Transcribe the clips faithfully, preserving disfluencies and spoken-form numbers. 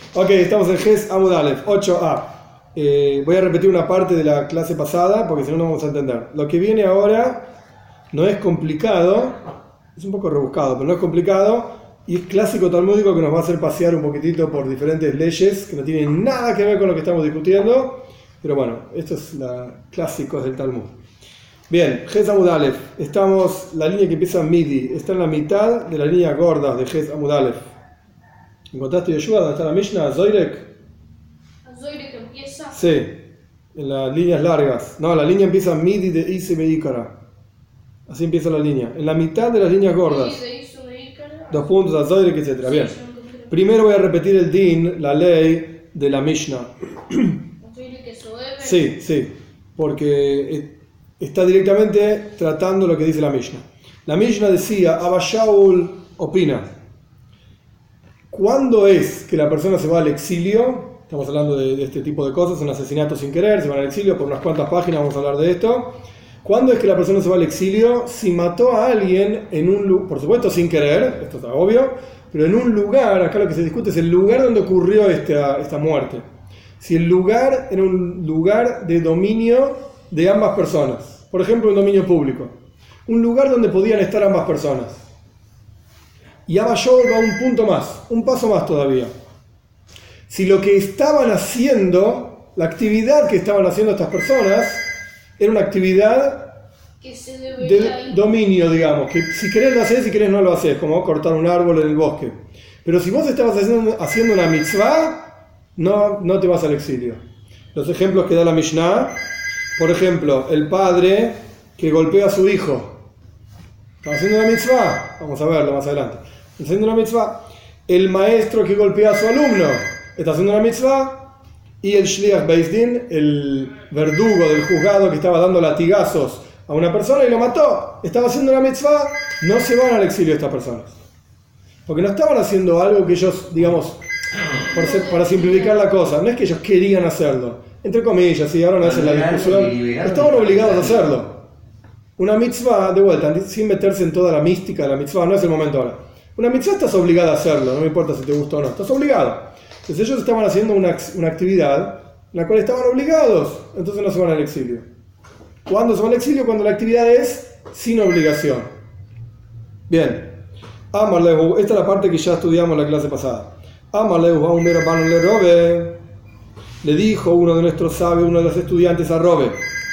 Ok, estamos en Ges Amud Aleph, ocho a. Eh, voy a repetir una parte de la clase pasada porque si no, no vamos a entender. Lo que viene ahora no es complicado, es un poco rebuscado, pero no es complicado y es clásico talmúdico que nos va a hacer pasear un poquitito por diferentes leyes que no tienen nada que ver con lo que estamos discutiendo. Pero bueno, esto es la clásicos del Talmud. Bien, Ges Amud Aleph. Estamos, la línea que empieza en Midi, está en la mitad de la línea gorda de Ges Amud Aleph. ¿Encontraste Yoshua? ¿Dónde está la Mishnah? ¿Zoirek? ¿Zoirek empieza? Sí, en las líneas largas. No, la línea empieza en Midi de Ise Meikara. Así empieza la línea. En la mitad de las líneas gordas. Dos puntos a Zoirek, etcétera. Bien. Primero voy a repetir el din, la ley de la Mishnah. Sí, sí, porque está directamente tratando lo que dice la Mishnah. La Mishnah decía, Abba Shaul opina, ¿cuándo es que la persona se va al exilio? Estamos hablando de, de este tipo de cosas, un asesinato sin querer, se van al exilio, por unas cuantas páginas vamos a hablar de esto. ¿Cuándo es que la persona se va al exilio? Si mató a alguien en un lugar, por supuesto sin querer, esto está obvio, pero en un lugar, acá lo que se discute es el lugar donde ocurrió esta, esta muerte. Si el lugar era un lugar de dominio de ambas personas, por ejemplo un dominio público, un lugar donde podían estar ambas personas. Y Abba Shaul va un punto más, un paso más todavía. Si lo que estaban haciendo, la actividad que estaban haciendo estas personas, era una actividad que se de dominio, digamos, que si querés lo haces, si querés no lo haces, como cortar un árbol en el bosque. Pero si vos estabas haciendo, haciendo una mitzvah, no, no te vas al exilio. Los ejemplos que da la Mishnah, por ejemplo, el padre que golpea a su hijo. ¿Está haciendo una mitzvah? Vamos a verlo más adelante. ¿Está haciendo una mitzvah? El maestro que golpea a su alumno. ¿Está haciendo una mitzvah? Y el Shliach Beis Din, el verdugo del juzgado que estaba dando latigazos a una persona y lo mató. ¿Estaba haciendo una mitzvah? No se van al exilio estas personas. Porque no estaban haciendo algo que ellos, digamos, por ser, para simplificar la cosa, no es que ellos querían hacerlo. Entre comillas, y ahora no es la discusión. Estaban obligados a hacerlo. Una mitzvah, de vuelta, sin meterse en toda la mística de la mitzvah, no es el momento ahora. Una mitzvah estás obligada a hacerlo, no me importa si te gusta o no, estás obligado. Entonces ellos estaban haciendo una, una actividad en la cual estaban obligados, entonces no se van al exilio. ¿Cuándo se van al exilio? Cuando la actividad es sin obligación. Bien. Amarlehu, esta es la parte que ya estudiamos en la clase pasada. Amarlehu, le dijo uno de nuestros sabios, uno de los estudiantes a Robe,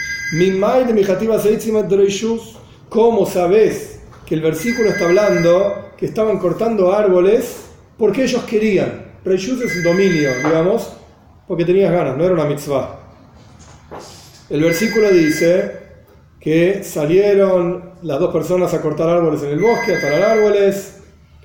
¿cómo sabes que el versículo está hablando que estaban cortando árboles porque ellos querían? Reishus es un dominio, digamos, porque tenías ganas, no era una mitzvah. El versículo dice que salieron las dos personas a cortar árboles en el bosque, a talar árboles,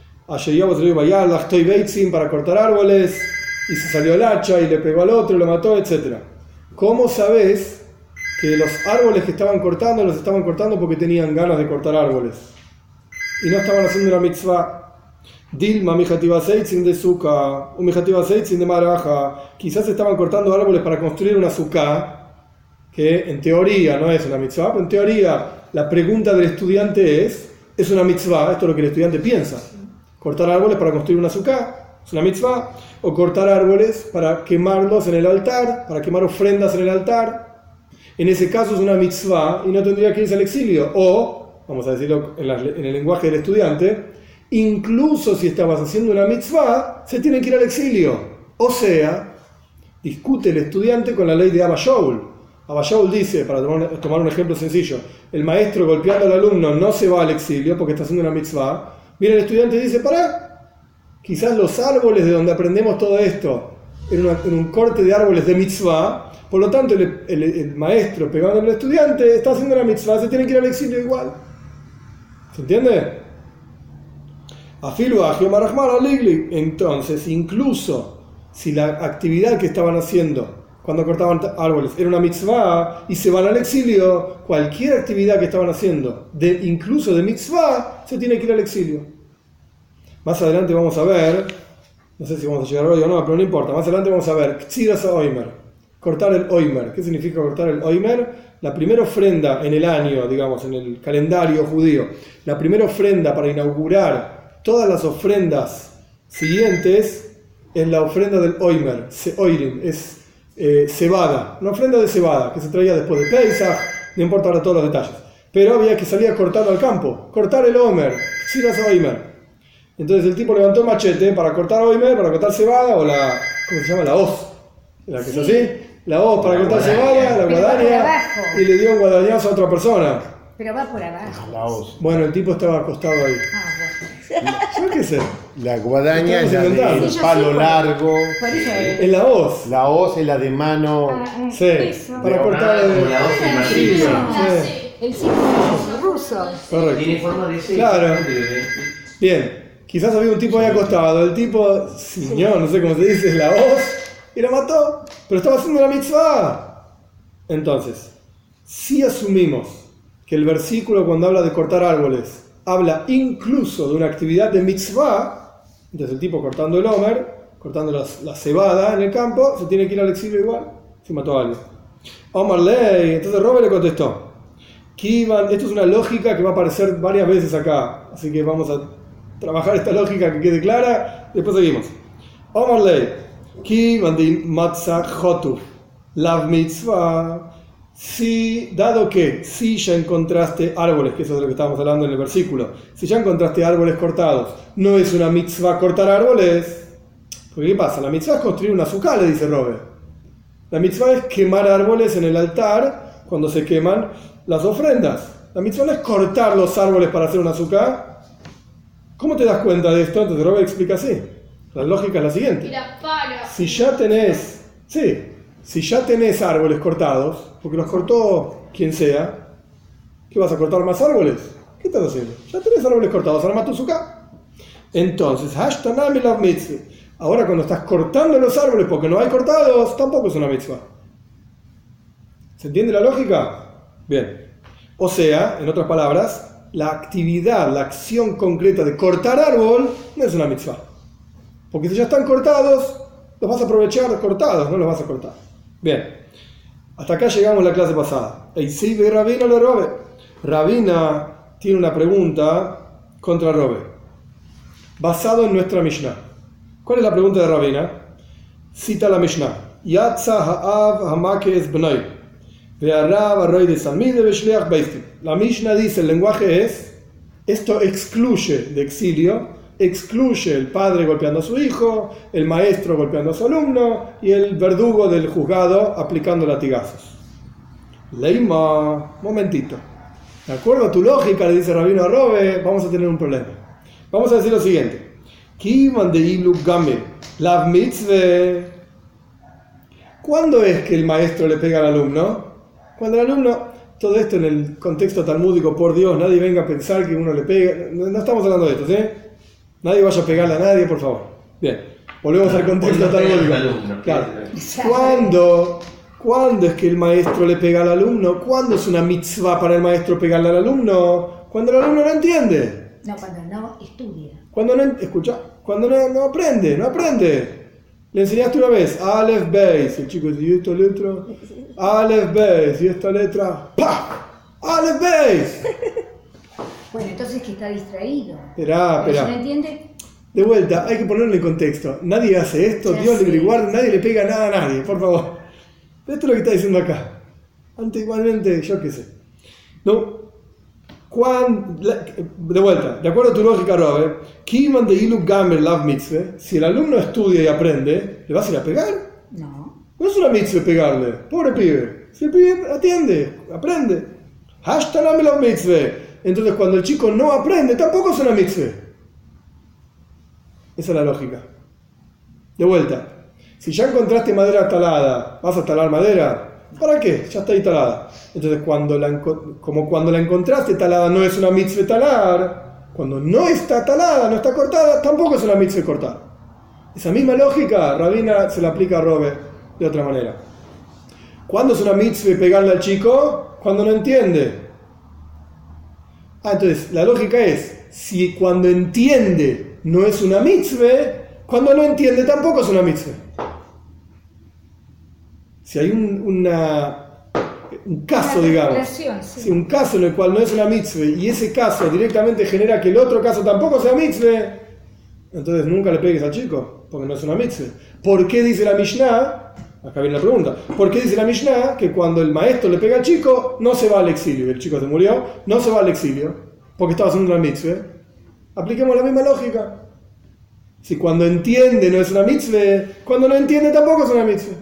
para cortar árboles, y se salió el hacha y le pegó al otro y lo mató, etcétera. ¿Cómo sabes que los árboles que estaban cortando los estaban cortando porque tenían ganas de cortar árboles y no estaban haciendo una mitzvah? Dilma mijativa seitzin de suka, un mijativa seitzin de maraja. Quizás estaban cortando árboles para construir una suká, que en teoría no es una mitzvah, pero en teoría la pregunta del estudiante es, ¿es una mitzvah? Esto es lo que el estudiante piensa. Cortar árboles para construir una suká, ¿es una mitzvah? O cortar árboles para quemarlos en el altar, para quemar ofrendas en el altar. En ese caso es una mitzvah y no tendría que irse al exilio. O, vamos a decirlo en, la, en el lenguaje del estudiante, incluso si estabas haciendo una mitzvah, se tiene que ir al exilio. O sea, discute el estudiante con la ley de Abba Shaul. Abba Shaul dice, para tomar, tomar un ejemplo sencillo, el maestro golpeando al alumno no se va al exilio porque está haciendo una mitzvah. Viene el estudiante y dice, pará, quizás los árboles de donde aprendemos todo esto en, una, en un corte de árboles de mitzvah, por lo tanto el, el, el maestro pegando al estudiante está haciendo una mitzvah, se tiene que ir al exilio igual. ¿Se entiende? Entonces, incluso si la actividad que estaban haciendo cuando cortaban árboles era una mitzvah y se van al exilio, cualquier actividad que estaban haciendo, de, incluso de mitzvah, se tiene que ir al exilio. Más adelante vamos a ver, no sé si vamos a llegar hoy o no, pero no importa, más adelante vamos a ver Ktsiras Oimer, cortar el Oimer. ¿Qué significa cortar el Oimer? La primera ofrenda en el año, digamos, en el calendario judío, la primera ofrenda para inaugurar todas las ofrendas siguientes en la ofrenda del Oimer, se, oirim, es eh, cebada, una ofrenda de cebada que se traía después de Pesach, no importa ahora todos los detalles. Pero había que salir a cortarlo al campo, cortar el Omer, sin hacer Oimer. Entonces el tipo levantó el machete para cortar Oimer, para cortar cebada, o la, ¿cómo se llama? La hoz, la que sí. es así, la hoz para la cortar cebada, la guadaña, y le dio un guadañazo a otra persona. Pero va por abajo. La hoz. Bueno, el tipo estaba acostado ahí. Ah, Yo qué sé. La guadaña es la inventando. de Sí, yo palo sé, por- largo. por eso es. En la hoz. La hoz es la de mano. bueno. Sí, Eso. para cortar Como el... la hoz y martillo. Sí, El círculo ruso. correcto. Tiene forma de C. Claro. Bien, quizás había un tipo ahí acostado. El tipo, señor, no sé cómo se dice, la hoz, y la mató. Pero estaba haciendo la mitzvah. Entonces, si asumimos que el versículo cuando habla de cortar árboles habla incluso de una actividad de mitzvah, entonces el tipo cortando el homer, cortando las- la cebada en el campo, se tiene que ir al exilio igual, si mató a alguien. Omar Ley, entonces Robert le contestó, Kivan, esto es una lógica que va a aparecer varias veces acá, así que vamos a trabajar esta lógica que quede clara, después seguimos. Omar Ley, Kivan de matzah chotu, lav mitzvah. Si, dado que si ya encontraste árboles, que eso es de lo que estábamos hablando en el versículo, si ya encontraste árboles cortados, no es una mitzvah cortar árboles, porque ¿qué pasa? La mitzvah es construir una azúcar, le dice Robert. La mitzvah es quemar árboles en el altar cuando se queman las ofrendas. La mitzvah no es cortar los árboles para hacer una azúcar. ¿Cómo te das cuenta de esto? Entonces Robert explica así. La lógica es la siguiente. Mira, para. Si ya tenés, sí, si ya tenés árboles cortados, porque los cortó quien sea, ¿qué vas a cortar más árboles? ¿Qué estás haciendo? Ya tenés árboles cortados, arma tu suká. Entonces, hashtanami la mitzvah. Ahora cuando estás cortando los árboles porque no hay cortados, tampoco es una mitzvah. ¿Se entiende la lógica? Bien. O sea, en otras palabras, la actividad, la acción concreta de cortar árbol no es una mitzvah. Porque si ya están cortados, los vas a aprovechar cortados, no los vas a cortar. Bien. Hasta acá llegamos a la clase pasada. Eisibe Rabina le robe. Rabina tiene una pregunta contra Robe, basado en nuestra Mishnah. ¿Cuál es la pregunta de Rabina? Cita la Mishnah. Yatza ha'av hamake es bnei. Ve'arav arroy de salmide ve'shleach beistim. La Mishnah dice, el lenguaje es, esto excluye de exilio, excluye el padre golpeando a su hijo, el maestro golpeando a su alumno y el verdugo del juzgado aplicando latigazos. Leima, momentito. De acuerdo a tu lógica, le dice Rabino a Robe, vamos a tener un problema. Vamos a decir lo siguiente. Kivan de Ilu Gamel, la mitzvah. ¿Cuándo es que el maestro le pega al alumno? Cuando el alumno, todo esto en el contexto talmúdico, por Dios, nadie venga a pensar que uno le pega. No, no estamos hablando de esto, ¿sí? Nadie vaya a pegarle a nadie, por favor. Bien, volvemos al contexto talmúdico. Claro. ¿Cuándo, ¿Cuándo es que el maestro le pega al alumno? ¿Cuándo es una mitzvah para el maestro pegarle al alumno? Cuando el alumno no entiende. No, cuando no estudia. Cuando no, escucha, cuando no, no aprende, no aprende. Le enseñaste una vez, Aleph Beis, el chico dice, ¿y esta letra? Aleph Beis, ¿y esta letra? ¡Pah! Aleph Beis. Bueno, entonces que está distraído. Esperá, Pero si no esperá. entiende, De vuelta, hay que ponerlo en contexto. Nadie hace esto, Ya Dios sé. libre y guarde, nadie le pega nada a nadie, por favor. Esto es lo que está diciendo acá. Antes igualmente, yo qué sé. No. Cuan, de vuelta, de acuerdo a tu lógica, Robert, Kiman de Ilu Gamer Love Mitzvah, si el alumno estudia y aprende, ¿le vas a ir a pegar? no. No es una mitzvah pegarle, pobre pibe. Si el pibe atiende, aprende. Hashtag Love Mitzvah. Entonces, cuando el chico no aprende, tampoco es una mitzvah. Esa es la lógica. De vuelta, si ya encontraste madera talada, ¿vas a talar madera? ¿Para qué? Ya está ahí talada. Entonces, cuando la, como cuando la encontraste talada no es una mitzvah talar, cuando no está talada, no está cortada, tampoco es una mitzvah cortar. Esa misma lógica, Rabina se la aplica a Robert de otra manera. ¿Cuándo es una mitzvah pegarle al chico? Cuando no entiende. Ah, entonces, la lógica es, si cuando entiende no es una mitzvah, cuando no entiende tampoco es una mitzvah. Si hay un, una, un caso, Una digamos, relación, sí. si un caso en el cual no es una mitzvah y ese caso directamente genera que el otro caso tampoco sea mitzvah, entonces nunca le pegues al chico, porque no es una mitzvah. ¿Por qué dice la Mishnah? Acá viene la pregunta. ¿Por qué dice la Mishnah que cuando el maestro le pega al chico, no se va al exilio? El chico se murió, no se va al exilio, porque estaba haciendo una mitzvah. Apliquemos la misma lógica. Si cuando entiende no es una mitzvah, cuando no entiende tampoco es una mitzvah.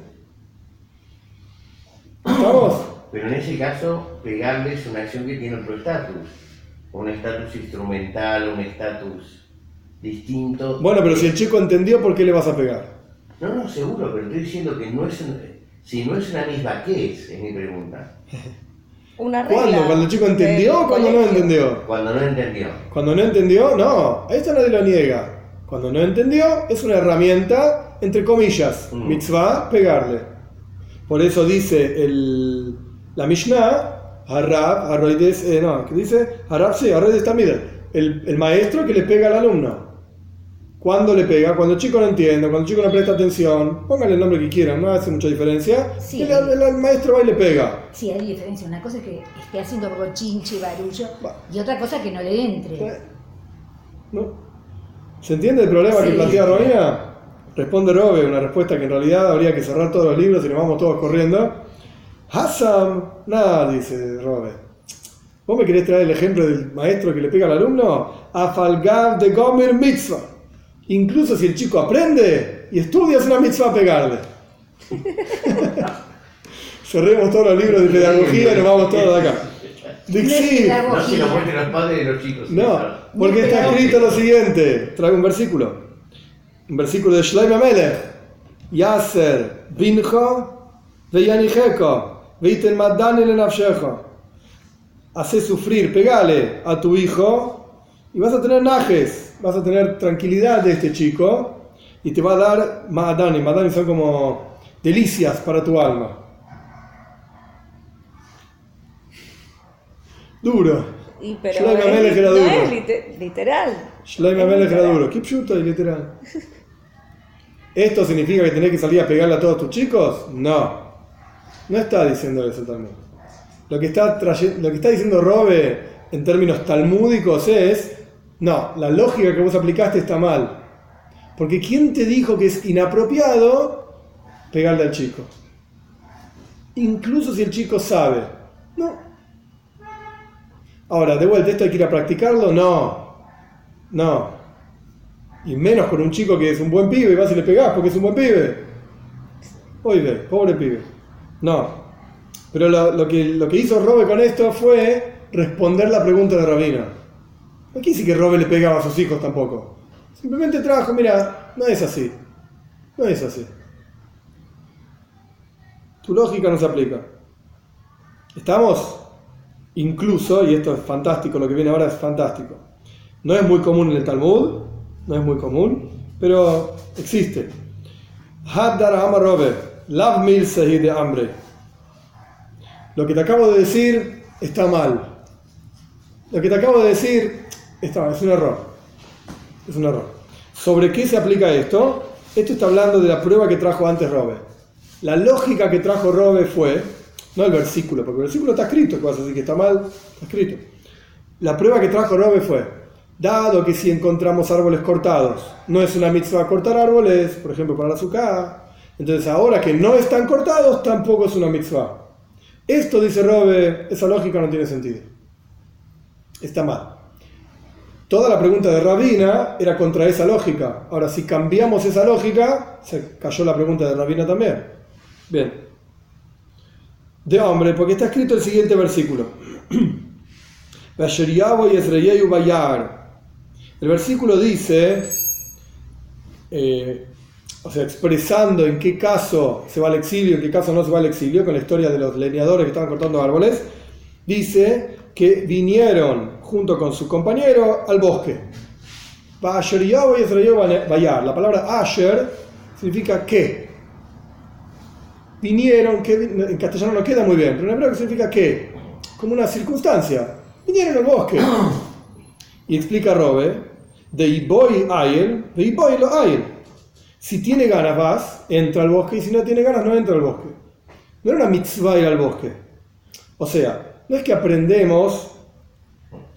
¿Estamos? Pero en ese caso, pegarle es una acción que tiene otro estatus. Un estatus instrumental, un estatus distinto. Bueno, pero si el chico entendió, ¿por qué le vas a pegar? No, no, seguro, pero estoy diciendo que no es una... Si no es una misma, ¿qué es? Es mi pregunta. Una regla. ¿Cuándo? ¿Cuando el chico entendió o cuando no entendió? Cuando no entendió. Cuando no entendió, no. Esto nadie lo niega. Cuando no entendió, es una herramienta, entre comillas, Mm. mitzvah, pegarle. Por eso dice el, la Mishnah, Harab, Arroides, eh, no, ¿qué dice? Harab, sí, Arroides también. El, el maestro que le pega al alumno. ¿Cuándo le pega? Cuando el chico no entiende, cuando el chico no presta atención, póngale el nombre que quieran, no hace mucha diferencia. Sí. El, el- el maestro va y le pega. Sí, hay diferencia. Una cosa es que esté haciendo bochinche, barullo, Va. y otra cosa que no le entre. Eh, ¿No? ¿Se entiende el problema que Sí. plantea Robina? Responde Robe, una respuesta que en realidad habría que cerrar todos los libros y nos vamos todos corriendo. Hassam, nada, dice Robe. ¿Vos me querés traer el ejemplo del maestro que le pega al alumno? Afalgav de Gomer Mitzvah. Incluso si el chico aprende y estudia, es una mitzvah pegarle. Cerremos todos los libros de pedagogía y nos vamos todos de acá. Dixi. No se lo muestren los padres de los chicos. No, porque está escrito lo siguiente. Traigo un versículo. Un versículo de Shlomo Melech. Yaser bincho veyanicheko veiten madani lenafshecho. Hace sufrir, pegale a tu hijo y vas a tener najes, vas a tener tranquilidad de este chico y te va a dar madani. Madani son como delicias para tu alma. Duro. Y pero Shlomo es, Melech era no duro. es lite- literal. Shlomo Es Melech era literal. duro. ¿Qué pshuto y literal? ¿Esto significa que tenés que salir a pegarle a todos tus chicos? No. No está diciendo eso también. Lo que está, traye- lo que está diciendo Robe en términos talmúdicos es, no, la lógica que vos aplicaste está mal. Porque ¿quién te dijo que es inapropiado pegarle al chico? Incluso si el chico sabe. No. Ahora, de vuelta, ¿esto hay que ir a practicarlo? No. No. Y menos con un chico que es un buen pibe y vas y le pegás porque es un buen pibe. Oye, pobre pibe. No. Pero lo, lo, que, lo que hizo Robe con esto fue responder la pregunta de Rabina. No quise que Robe le pegaba a sus hijos tampoco. Simplemente trajo, mira, no es así. No es así. Tu lógica no se aplica. ¿Estamos? Incluso, y esto es fantástico, lo que viene ahora es fantástico. No es muy común en el Talmud, no es muy común, pero existe. Haddar Amar Robe, Lav Mil Sehi de Hambre. Lo que te acabo de decir está mal. Lo que te acabo de decir está mal, es un error. Es un error. ¿Sobre qué se aplica esto? Esto está hablando de la prueba que trajo antes Robe. La lógica que trajo Robe fue, no el versículo, porque el versículo está escrito, ¿qué vas a decir que está mal? Está escrito. La prueba que trajo Robe fue, dado que si encontramos árboles cortados, no es una mitzvah cortar árboles, por ejemplo para la azúcar, entonces ahora que no están cortados, tampoco es una mitzvah. Esto, dice Robe, esa lógica no tiene sentido. Está mal. Toda la pregunta de Rabina era contra esa lógica. Ahora, si cambiamos esa lógica, se cayó la pregunta de Rabina también. Bien. De hombre, porque está escrito el siguiente versículo. El versículo dice, eh, o sea, expresando en qué caso se va al exilio, en qué caso no se va al exilio, con la historia de los leñadores que estaban cortando árboles, dice que vinieron junto con su compañero al bosque. La palabra Asher significa que. Vinieron, que en castellano no queda muy bien, pero en hebreo significa que, como una circunstancia. Vinieron al bosque. Y explica Robe, de Iboy Ayel, de Iboy lo Ayel. Si tiene ganas vas, entra al bosque, y si no tiene ganas no entra al bosque. No era una mitzvah ir al bosque. O sea, no es que aprendemos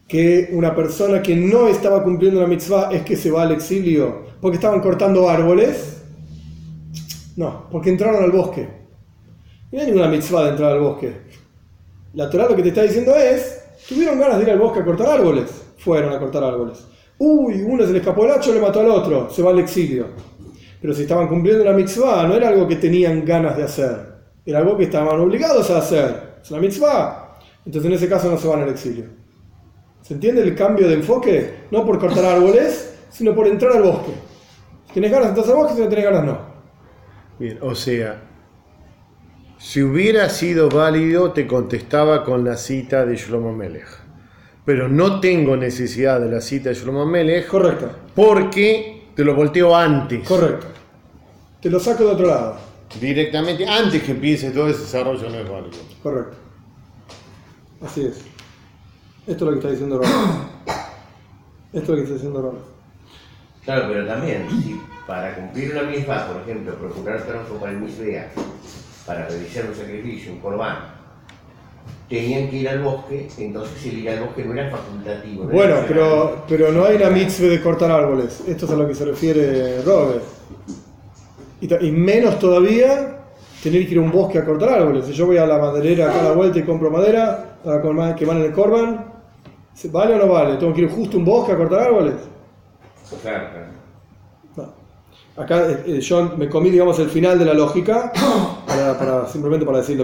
que una persona que no estaba cumpliendo la mitzvah es que se va al exilio porque estaban cortando árboles? No, porque entraron al bosque. No hay ninguna mitzvah de entrar al bosque. La Torá lo que te está diciendo es, tuvieron ganas de ir al bosque a cortar árboles, fueron a cortar árboles. Uy, uno se le escapó el hacho, le mató al otro, se va al exilio. Pero si estaban cumpliendo la mitzvah, no era algo que tenían ganas de hacer, era algo que estaban obligados a hacer. Es una mitzvah. Entonces en ese caso no se van al exilio. ¿Se entiende el cambio de enfoque? No por cortar árboles, sino por entrar al bosque. Si tienes ganas, entras al bosque, si no tienes ganas, no. Bien, o sea, si hubiera sido válido, te contestaba con la cita de Shlomo Melech. Pero no tengo necesidad de la cita de Shlomo Melech. Correcto. Porque te lo volteo antes. Correcto. Te lo saco de otro lado. Directamente, antes que empiece todo ese desarrollo, no es válido. Correcto. Así es. Esto es lo que está diciendo Rama. Esto es lo que está diciendo Rama. Claro, pero también, si para cumplir una misma, por ejemplo, procurar trabajo para el Misbea, para realizar un sacrificio, un corbán, tenían que ir al bosque, entonces el ir al bosque no era facultativo. No Bueno, era pero, pero no hay una mitzvah de cortar árboles. Esto es a lo que se refiere Robert. Y, ta- y menos todavía tener que ir a un bosque a cortar árboles. Si yo voy a la maderera acá a la vuelta y compro madera para colmar- quemar en el Corban, ¿vale o no vale? ¿Tengo que ir justo a un bosque a cortar árboles? Claro, claro. No. Acá eh, eh, yo me comí, digamos, el final de la lógica, para, para, simplemente para decirlo.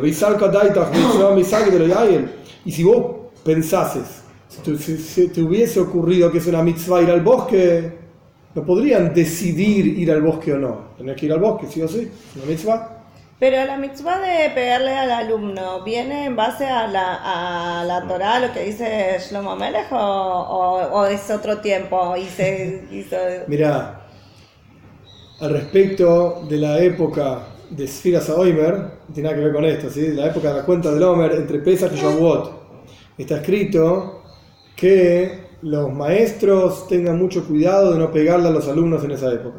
Y si vos pensases, si te, si- si te hubiese ocurrido que es una mitzvah ir al bosque, no podrían decidir ir al bosque o no. Tenés que ir al bosque, sí o sí, es una mitzvah. Pero la mitzvah de pegarle al alumno, ¿viene en base a la, a la Torá, lo que dice Shlomo Melech, o, o, o es otro tiempo? Y se hizo... Mirá, al respecto de la época de Sfiras Oimer, no tiene nada que ver con esto, ¿sí? La época de la cuenta del Omer entre Pesach y Shavuot, está escrito que los maestros tengan mucho cuidado de no pegarle a los alumnos en esa época.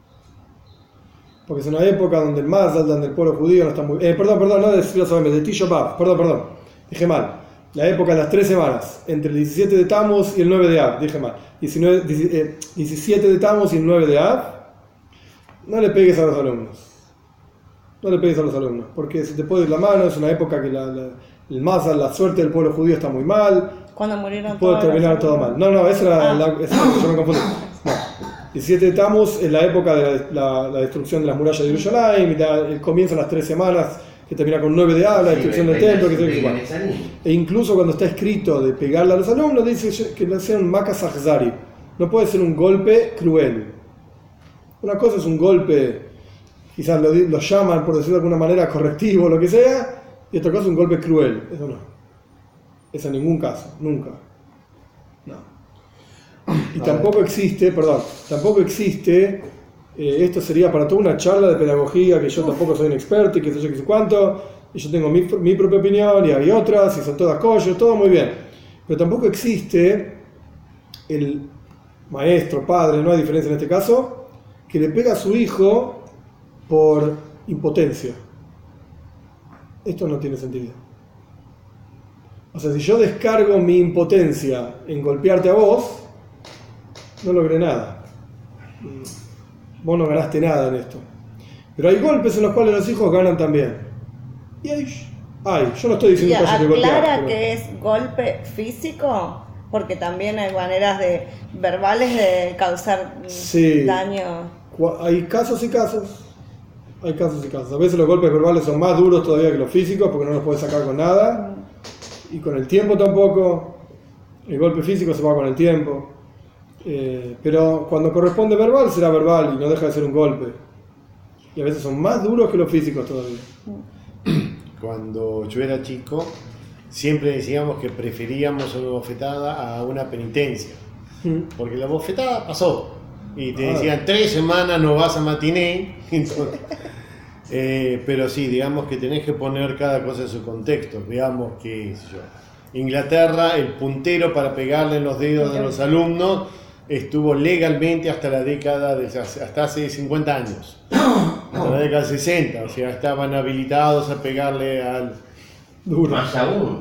Porque es una época donde el Mazal, donde el pueblo judío no está muy... Eh, perdón, perdón, no de Sfiras Oimer, de Tisha B'Av, perdón, perdón, dije mal. La época de las tres semanas, entre el diecisiete de Tammuz y el nueve de Av, dije mal. diecinueve, eh, diecisiete de Tammuz y el nueve de Av, no le pegues a los alumnos. No le pegues a los alumnos, porque se te puede ir la mano, es una época que la, la, el Mazal, la suerte del pueblo judío está muy mal, Cuando murieron puede todos terminar los todo alumnos. mal. No, no, esa era Ah. la, esa, yo me confundí. No. diecisiete de Tammuz es la época de la, la, la destrucción de las murallas de Jerusalén, y la, el comienzo de las tres semanas, que termina con nueve de Av, la destrucción del templo, que se igual. E incluso cuando está escrito de pegarle a los alumnos, dice que sea un makas ahzari. No puede ser un golpe cruel. Una cosa es un golpe, quizás lo, lo llaman, por decirlo de alguna manera, correctivo o lo que sea, y otra cosa es un golpe cruel. Eso no. Eso en ningún caso, nunca. No. Y tampoco existe, perdón, tampoco existe, eh, esto sería para toda una charla de pedagogía, que yo tampoco soy un experto y que sé yo qué sé cuánto, y yo tengo mi, mi propia opinión y hay otras, y son todas collos, todo muy bien. Pero tampoco existe el maestro, padre, no hay diferencia en este caso, que le pega a su hijo por impotencia. Esto no tiene sentido. O sea, si yo descargo mi impotencia en golpearte a vos, no logré nada. Vos no ganaste nada en esto. Pero hay golpes en los cuales los hijos ganan también. Y hay, hay yo no estoy Y diciendo que haya que golpear. aclara pero- que es golpe físico, porque también hay maneras de verbales de causar mm, Sí. daño. Cu- Hay casos y casos. Hay casos y casos. A veces los golpes verbales son más duros todavía que los físicos porque no los puedes sacar con nada. Y con el tiempo tampoco. El golpe físico se va con el tiempo. Eh, pero cuando corresponde verbal será verbal y no deja de ser un golpe. Y a veces son más duros que los físicos todavía. Cuando yo era chico, siempre decíamos que preferíamos una bofetada a una penitencia. Porque la bofetada pasó. Y te Ah. decían, tres semanas no vas a matiné. Entonces, eh, pero sí, digamos que tenés que poner cada cosa en su contexto. Digamos que, qué sé yo, Inglaterra, el puntero para pegarle en los dedos de los alumnos estuvo legalmente hasta la década de, hasta hace cincuenta años. Hasta la década de sesenta. O sea, estaban habilitados a pegarle al... Duro. Más aún,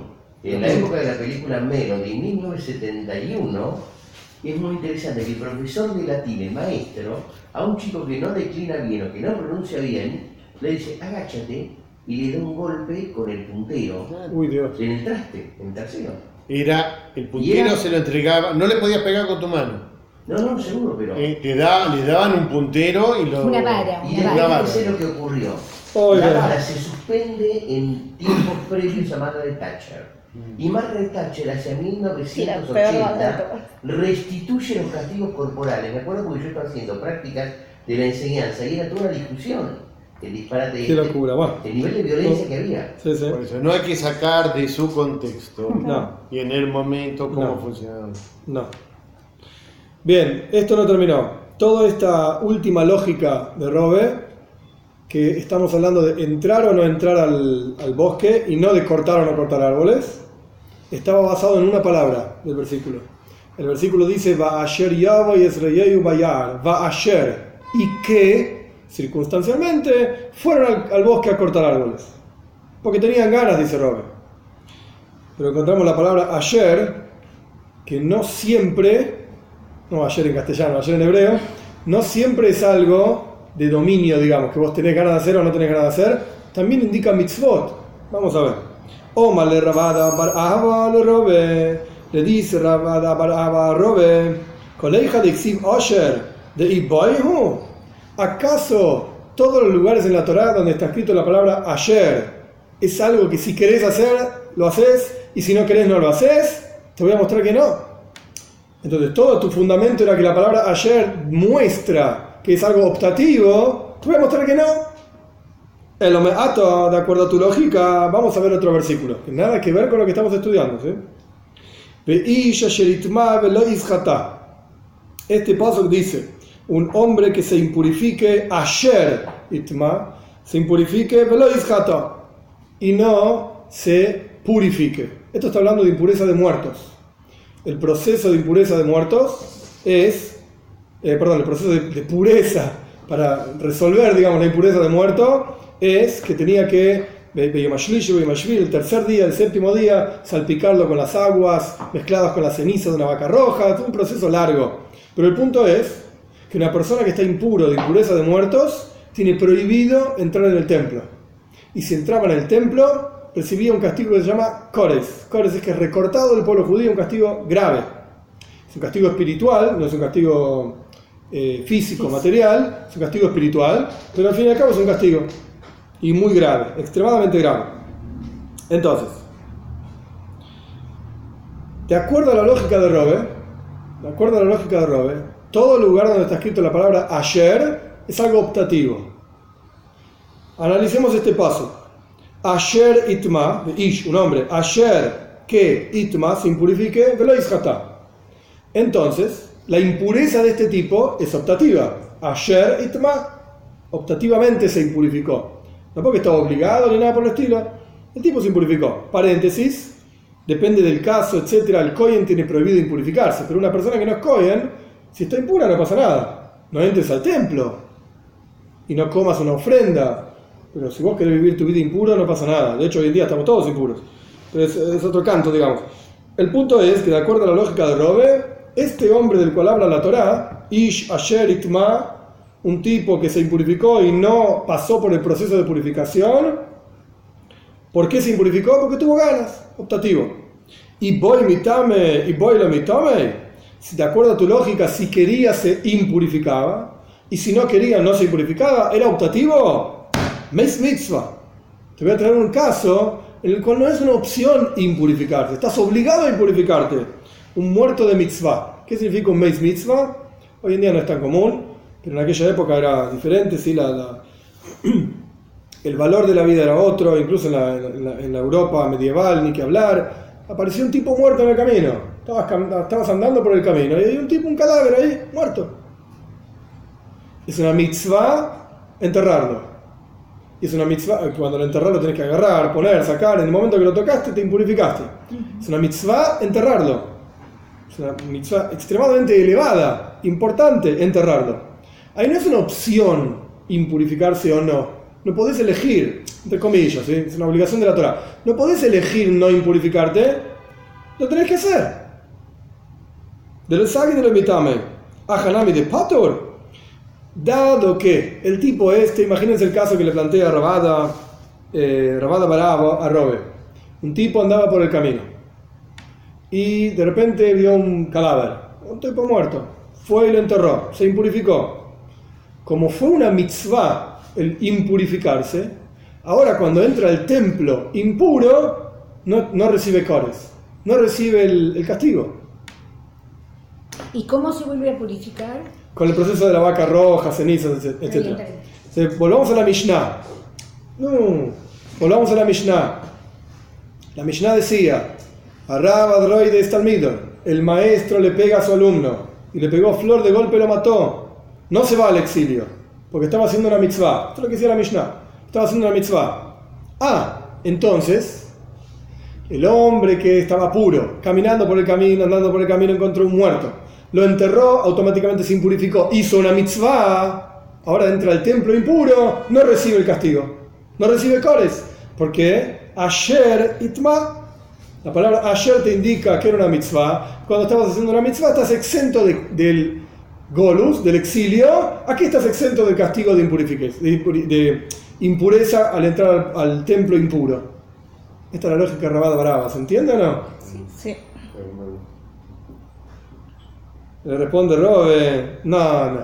En la época de la película Melody, en mil novecientos setenta y uno, es muy interesante que el profesor de latín, el maestro, a un chico que no declina bien o que no pronuncia bien, le dice, agáchate, y le da un golpe con el puntero Uy, Dios. en el traste, en el tercero. Era, el puntero era- se lo entregaba, no le podías pegar con tu mano. No, no, seguro, pero... Eh, te da, le daban un puntero y lo. Una vara. Y Una el vara. fíjense lo que ocurrió. Oiga. La vara se suspende en tiempos previos a Margaret Thatcher. Y Margaret Thatcher hacia mil novecientos La peor vara de ochenta todas. restituye los castigos corporales. Me acuerdo porque yo estaba haciendo prácticas de la enseñanza y era toda una discusión. El disparate, Qué locura, bueno. el nivel de violencia que había. Sí, sí. Por eso, no hay que sacar de su contexto No. y en el momento cómo No. funcionaba. No. Bien, esto no terminó. Toda esta última lógica de Robe, que estamos hablando de entrar o no entrar al, al bosque y no de cortar o no cortar árboles, estaba basado en una palabra del versículo. El versículo dice, Va'asher Yavo Yisrayehu Bayar, Va'asher, y que, circunstancialmente, fueron al, al bosque a cortar árboles. Porque tenían ganas, dice Robe. Pero encontramos la palabra Asher, que no siempre, no ayer en castellano, ayer en hebreo, no siempre es algo de dominio, digamos, que vos tenés ganas de hacer o no tenés ganas de hacer, también indica mitzvot. Vamos a ver. Oma le rabada bar ahava le robe, le dice rabada bar ahava robe, coleja de Xiv Osher, de Iboihu. ¿Acaso todos los lugares en la Torá donde está escrito la palabra Asher es algo que si querés hacer, lo haces, y si no querés, no lo haces? Te voy a mostrar que no. Entonces, todo tu fundamento era que la palabra ayer muestra que es algo optativo. Te voy a mostrar que no. El ato, de acuerdo a tu lógica, vamos a ver otro versículo, que nada que ver con lo que estamos estudiando. ¿Sí? Este paso dice, un hombre que se impurifique, ayer itma, se impurifique, velo izhata, y no se purifique. Esto está hablando de impureza de muertos. El proceso de impureza de muertos es, eh, perdón, el proceso de, de pureza para resolver, digamos, la impureza de muerto es que tenía que, el tercer día, el séptimo día, salpicarlo con las aguas mezcladas con la ceniza de una vaca roja. Es un proceso largo. Pero el punto es que una persona que está impuro de impureza de muertos tiene prohibido entrar en el templo. Y si entraba en el templo, recibía un castigo que se llama Kores. Kores es que es recortado del pueblo judío, un castigo grave. Es un castigo espiritual, no es un castigo eh, físico, material, es un castigo espiritual, pero al fin y al cabo es un castigo. Y muy grave, extremadamente grave. Entonces, de acuerdo a la lógica de Robe, de acuerdo a la lógica de Robe, todo lugar donde está escrito la palabra Asher es algo optativo. Analicemos este paso. Asher itma, de ish, un hombre, Asher que itma se impurifique, velo ishata. Entonces, la impureza de este tipo es optativa. Asher itma, optativamente se impurificó. No porque estaba obligado ni nada por el estilo. El tipo se impurificó. Paréntesis, depende del caso, etcétera. El kohen tiene prohibido impurificarse, pero una persona que no es kohen, si está impura no pasa nada. No entres al templo y no comas una ofrenda. Pero si vos querés vivir tu vida impura, no pasa nada. De hecho, hoy en día estamos todos impuros. Pero es, es otro canto, digamos. El punto es que, de acuerdo a la lógica de Robe, este hombre del cual habla la Torá, Ish Asher Itma, un tipo que se impurificó y no pasó por el proceso de purificación, ¿por qué se impurificó? Porque tuvo ganas, optativo. Y voy mitame, y voy lo mitame, de acuerdo a tu lógica, si quería se impurificaba, y si no quería no se impurificaba, ¿era optativo? Meis mitzvah. Te voy a traer un caso en el cual no es una opción impurificarse, estás obligado a impurificarte. Un muerto de mitzvah. ¿Qué significa un meis mitzvah? Hoy en día no es tan común, pero en aquella época era diferente, ¿sí? la, la, el valor de la vida era otro, incluso en la, en, la, en la Europa medieval, ni que hablar. Apareció un tipo muerto en el camino, estabas, estabas andando por el camino y hay un tipo, un cadáver ahí, muerto. Es una mitzvah enterrarlo. Y es una mitzvah, cuando lo enterras lo tenés que agarrar, poner, sacar, en el momento que lo tocaste te impurificaste. Es una mitzvah enterrarlo. Es una mitzvah extremadamente elevada, importante enterrarlo. Ahí no es una opción impurificarse o no. no podés elegir, entre comillas, ¿sí? Es una obligación de la Torah, no podés elegir no impurificarte, lo tenés que hacer. De los sagi de los mitame, a Hanami de Pator, dado que el tipo este, imagínense el caso que le plantea Rabada, eh, Rabada Baraba a Robe, un tipo andaba por el camino y de repente vio un cadáver, un tipo muerto, fue y lo enterró, se impurificó. Como fue una mitzvah el impurificarse, ahora cuando entra al templo impuro, no, no recibe cores, no recibe el, el castigo. ¿Y cómo se vuelve a purificar? Con el proceso de la vaca roja, cenizas, etcétera. Volvamos a la Mishnah. No, volvamos a la Mishnah. La Mishnah decía, a Rab Adroi de Estalmido, el maestro le pega a su alumno y le pegó flor de golpe y lo mató. No se va al exilio, porque estaba haciendo una mitzvah. Esto es lo que decía la Mishnah. Estaba haciendo una mitzvah. Ah, entonces, el hombre que estaba puro, caminando por el camino, andando por el camino, encontró un muerto. Lo enterró, automáticamente se impurificó. Hizo una mitzvah, ahora entra al templo impuro, no recibe el castigo. No recibe cores. Porque Asher Itma, la palabra Asher te indica que era una mitzvah. Cuando estabas haciendo una mitzvah, estás exento de, del Golus, del exilio. Aquí estás exento del castigo de, de, de impureza al entrar al, al templo impuro. Esta es la lógica de Rabada Baraba, ¿se entiende o no? Sí. Le responde Robe, no, no.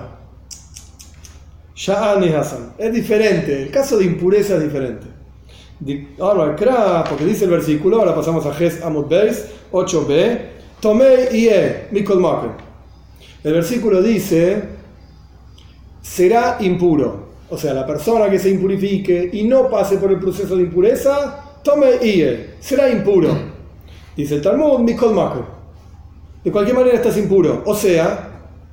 Sha'ani Hassan, es diferente, el caso de impureza es diferente. Ahora, porque dice el versículo, ahora pasamos a Ges Amud Beis, ocho b, Tomei Ie, Mikol Maker. El versículo dice, será impuro. O sea, la persona que se impurifique y no pase por el proceso de impureza, Tomei Ie, será impuro. Dice el Talmud, Mikol Maker. De cualquier manera estás impuro. O sea,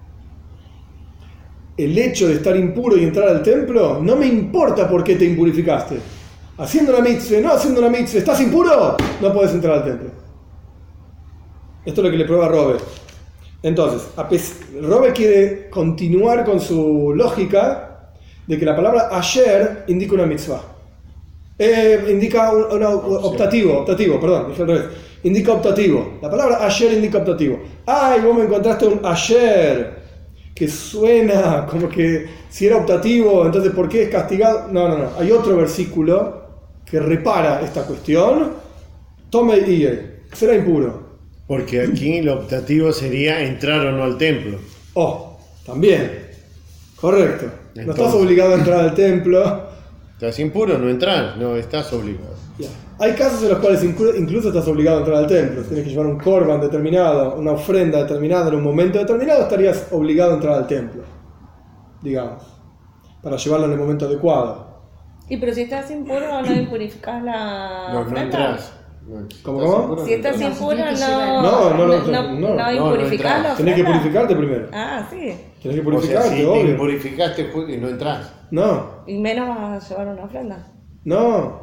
el hecho de estar impuro y entrar al templo, no me importa por qué te impurificaste. Haciendo una mitzvah, no haciendo una mitzvah, ¿estás impuro? No puedes entrar al templo. Esto es lo que le prueba Robe. Entonces, Robe quiere continuar con su lógica de que la palabra Asher indica una mitzvah. Eh, indica un, una, optativo, optativo, perdón, dije al revés. Indica optativo. La palabra Asher indica optativo. Ay, vos me encontraste un Asher que suena como que si era optativo, entonces ¿por qué es castigado? No, no, no. Hay otro versículo que repara esta cuestión. Tome y será impuro. Porque aquí lo optativo sería entrar o no al templo. Oh, también. Correcto. Entonces, no estás obligado a entrar al templo. Estás impuro, no entrar, no estás obligado. Yeah. Hay casos en los cuales incluso estás obligado a entrar al templo. Tienes que llevar un korban determinado, una ofrenda determinada en un momento determinado, estarías obligado a entrar al templo, digamos, para llevarlo en el momento adecuado. Y pero si estás impuro, no impurificas la No, ofrenda. no entras. No, ¿Cómo, estás cómo? impuro, Si estás No, impuro, si tienes que no, llevar- No, no, no, no, no, no, no impurificas no la Tenés que ofrenda. purificarte primero. Ah, sí. Tenés que O sea, purificarte, si te obvio. impurificaste y no entras. No, Y menos vas a llevar una ofrenda. no,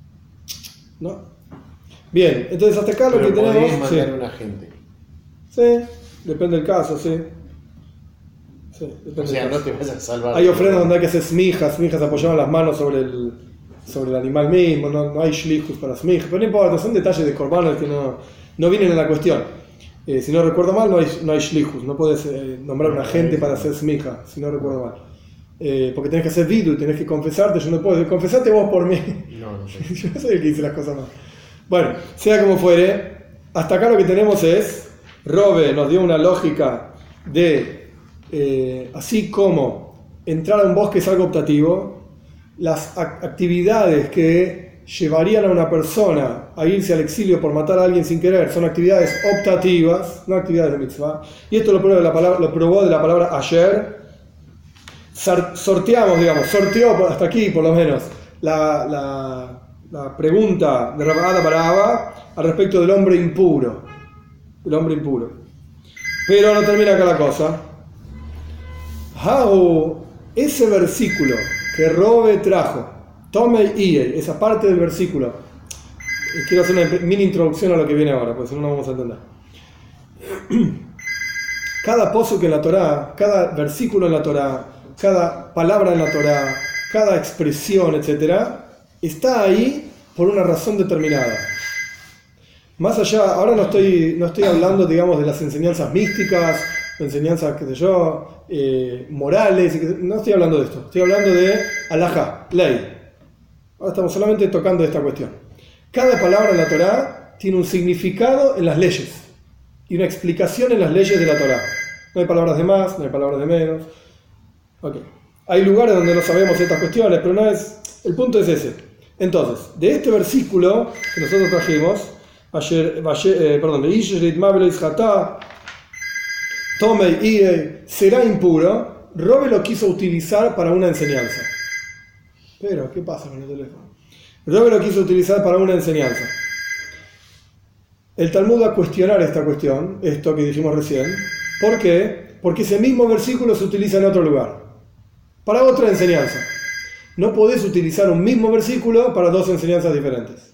no. Bien, entonces hasta acá lo Pero que podés tenemos. Sí. mandar a una gente. Sí, depende del caso, sí. Sí, depende O sea, del no caso. te vas a salvar. Hay ofrendas donde hay que hacer smijas, smijas apoyaban las manos sobre el, sobre el animal mismo, no, no hay shlichus para smijas, pero no importa, son detalles de corbanos que no, no vienen en la cuestión. Eh, si no recuerdo mal, no hay, no hay shlichus, no puedes eh, nombrar a una gente para hacer smija, si no recuerdo mal. Eh, porque tenés que hacer vidu y tenés que confesarte, yo no puedo, confesate vos por mí. No, no sé. Yo no soy el que dice las cosas mal. Bueno, sea como fuere, hasta acá lo que tenemos es, Robe nos dio una lógica de, eh, así como entrar a un bosque es algo optativo, las ac- actividades que llevarían a una persona a irse al exilio por matar a alguien sin querer son actividades optativas, no actividades de mitzvah, y esto lo probó de la palabra, lo probó de la palabra ayer. Sorteamos, digamos, sorteó hasta aquí por lo menos la, la, la pregunta de Rabada Baraba al respecto del hombre impuro. El hombre impuro. Pero no termina acá la cosa. How, ese versículo que Robe trajo, Tome Iye, esa parte del versículo, quiero hacer una mini introducción a lo que viene ahora, porque si no, no vamos a entender. Cada pozo que en la Torá, cada versículo en la Torá, cada palabra en la Torá cada expresión, etcétera, está ahí por una razón determinada. Más allá, ahora no estoy, no estoy hablando, digamos, de las enseñanzas místicas, enseñanzas, qué sé yo, eh, morales, no estoy hablando de esto, estoy hablando de alajá, ley. Ahora estamos solamente tocando esta cuestión. Cada palabra en la Torá tiene un significado en las leyes y una explicación en las leyes de la Torá. No hay palabras de más, no hay palabras de menos. Okay. Hay lugares donde no sabemos estas cuestiones, pero no es, el punto es ese. Entonces, de este versículo que nosotros trajimos, ayer, ayer, eh, perdón, Tomei Ie será impuro, Robe lo quiso utilizar para una enseñanza. Pero, ¿qué pasa con el teléfono? Robe lo quiso utilizar para una enseñanza. El Talmud va a cuestionar esta cuestión, esto que dijimos recién. ¿Por qué? Porque ese mismo versículo se utiliza en otro lugar, para otra enseñanza. No podés utilizar un mismo versículo para dos enseñanzas diferentes.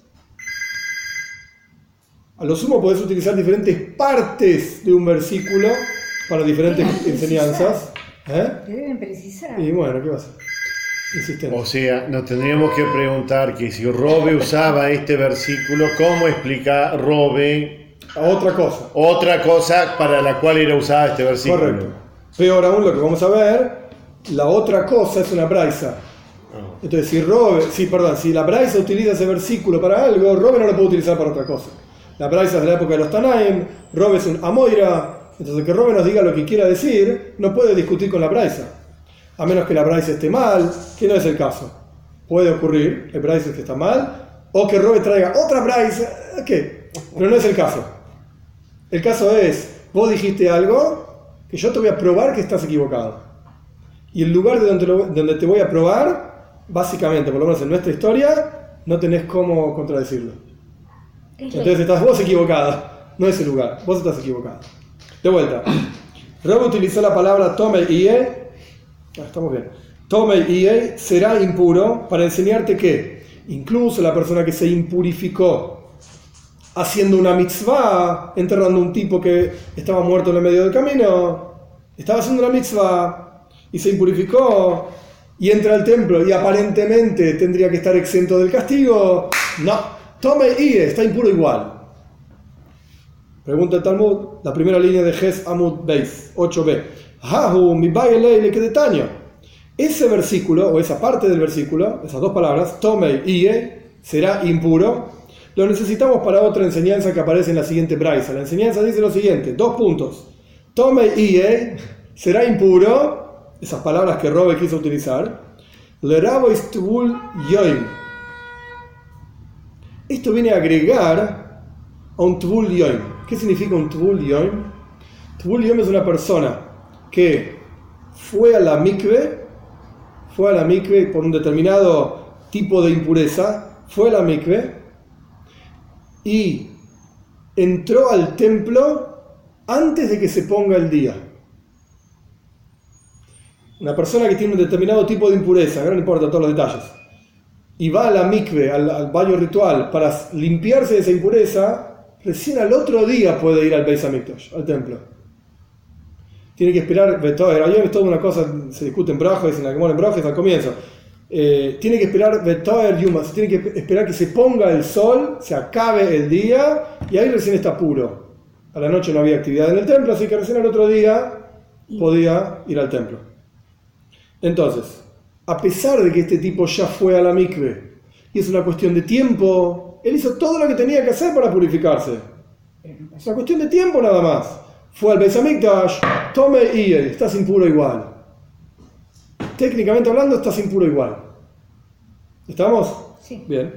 A lo sumo podés utilizar diferentes partes de un versículo para diferentes enseñanzas. ¿Eh? Deben precisar. Y bueno, ¿qué va a hacer? Insistente. O sea, nos tendríamos que preguntar que si Robe usaba este versículo, ¿cómo explica Robe A otra cosa. otra cosa para la cual era usada este versículo? Correcto. Peor aún, lo que vamos a ver, la otra cosa es una braisa. Oh. Entonces, si Robe, sí, perdón, si la braisa utiliza ese versículo para algo, Robe no lo puede utilizar para otra cosa. La braisa es de la época de los Tanaim, Robe es un Amoira, entonces que Robe nos diga lo que quiera decir, no puede discutir con la braisa. A menos que la braisa esté mal, que no es el caso. Puede ocurrir, el braisa es que está mal, o que Robe traiga otra braisa, ¿qué? Pero no es el caso. El caso es, vos dijiste algo, que yo te voy a probar que estás equivocado. Y el lugar de donde, lo, donde te voy a probar, básicamente, por lo menos en nuestra historia, no tenés cómo contradecirlo. Entonces estás vos equivocada, no es el lugar, vos estás equivocado. De vuelta, Robe utilizó la palabra Tomei Ie, ah, estamos bien, Tomei Ie será impuro para enseñarte que incluso la persona que se impurificó haciendo una mitzvah, enterrando a un tipo que estaba muerto en el medio del camino, estaba haciendo una mitzvah y se impurificó y entra al templo y aparentemente tendría que estar exento del castigo, no. Tomei Ie está impuro igual. Pregunta el Talmud, la primera línea de Ges Amud Beis, ocho b. Hahu mi baile le quedetaño. Ese versículo, o esa parte del versículo, esas dos palabras, Tomei Ie, será impuro, lo necesitamos para otra enseñanza que aparece en la siguiente braisa. La enseñanza dice lo siguiente, dos puntos. Tomei Ie será impuro, esas palabras que Robe quiso utilizar, le rabo istvul yoim. Esto viene a agregar a un Tvul Yoim. ¿Qué significa un Tvul Yoim? Tvul Yoim es una persona que fue a la mikve, fue a la mikve por un determinado tipo de impureza, fue a la mikve y entró al templo antes de que se ponga el día. Una persona que tiene un determinado tipo de impureza, no importa todos los detalles, y va a la mikve, al, al baño ritual, para limpiarse de esa impureza, recién al otro día puede ir al Beis Hamikdash, al templo. Tiene que esperar, ayer es toda una cosa, se discute en Brajas, en la Gemara en Brajas al comienzo. Eh, tiene que esperar Betoer Yuma, tiene que esperar que se ponga el sol, se acabe el día, y ahí recién está puro. A la noche no había actividad en el templo, así que recién al otro día podía ir al templo. Entonces, a pesar de que este tipo ya fue a la mikve y es una cuestión de tiempo, él hizo todo lo que tenía que hacer para purificarse. Es una cuestión de tiempo nada más. Fue al Beis Hamikdash, Tomei Ie, estás impuro igual. Técnicamente hablando, estás impuro igual. ¿Estamos? Sí. Bien.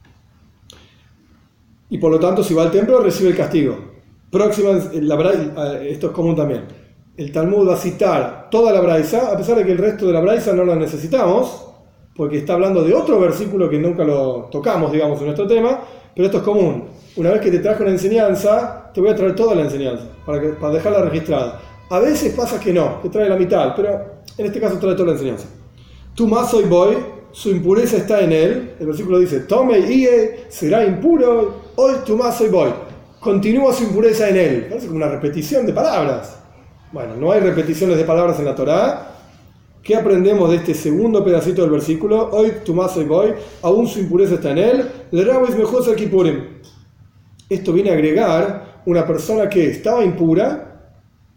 Y por lo tanto, si va al templo, recibe el castigo. Próxima, la, esto es común también. El Talmud va a citar toda la braisa, a pesar de que el resto de la braisa no la necesitamos, porque está hablando de otro versículo que nunca lo tocamos, digamos, en nuestro tema, pero esto es común. Una vez que te traje una enseñanza, te voy a traer toda la enseñanza, para, que, para dejarla registrada. A veces pasa que no, que trae la mitad, pero en este caso trae toda la enseñanza. Tu más hoy voy, su impureza está en él, el versículo dice, Tomei Ie será impuro, hoy tu más hoy voy. Continúa su impureza en él. Parece como una repetición de palabras. Bueno, no hay repeticiones de palabras en la Torá, ¿Qué aprendemos de este segundo pedacito del versículo? Hoy Tumasai Boy, aún su impureza está en él. Le Rabis Mejosa Kippurim. Esto viene a agregar una persona que estaba impura,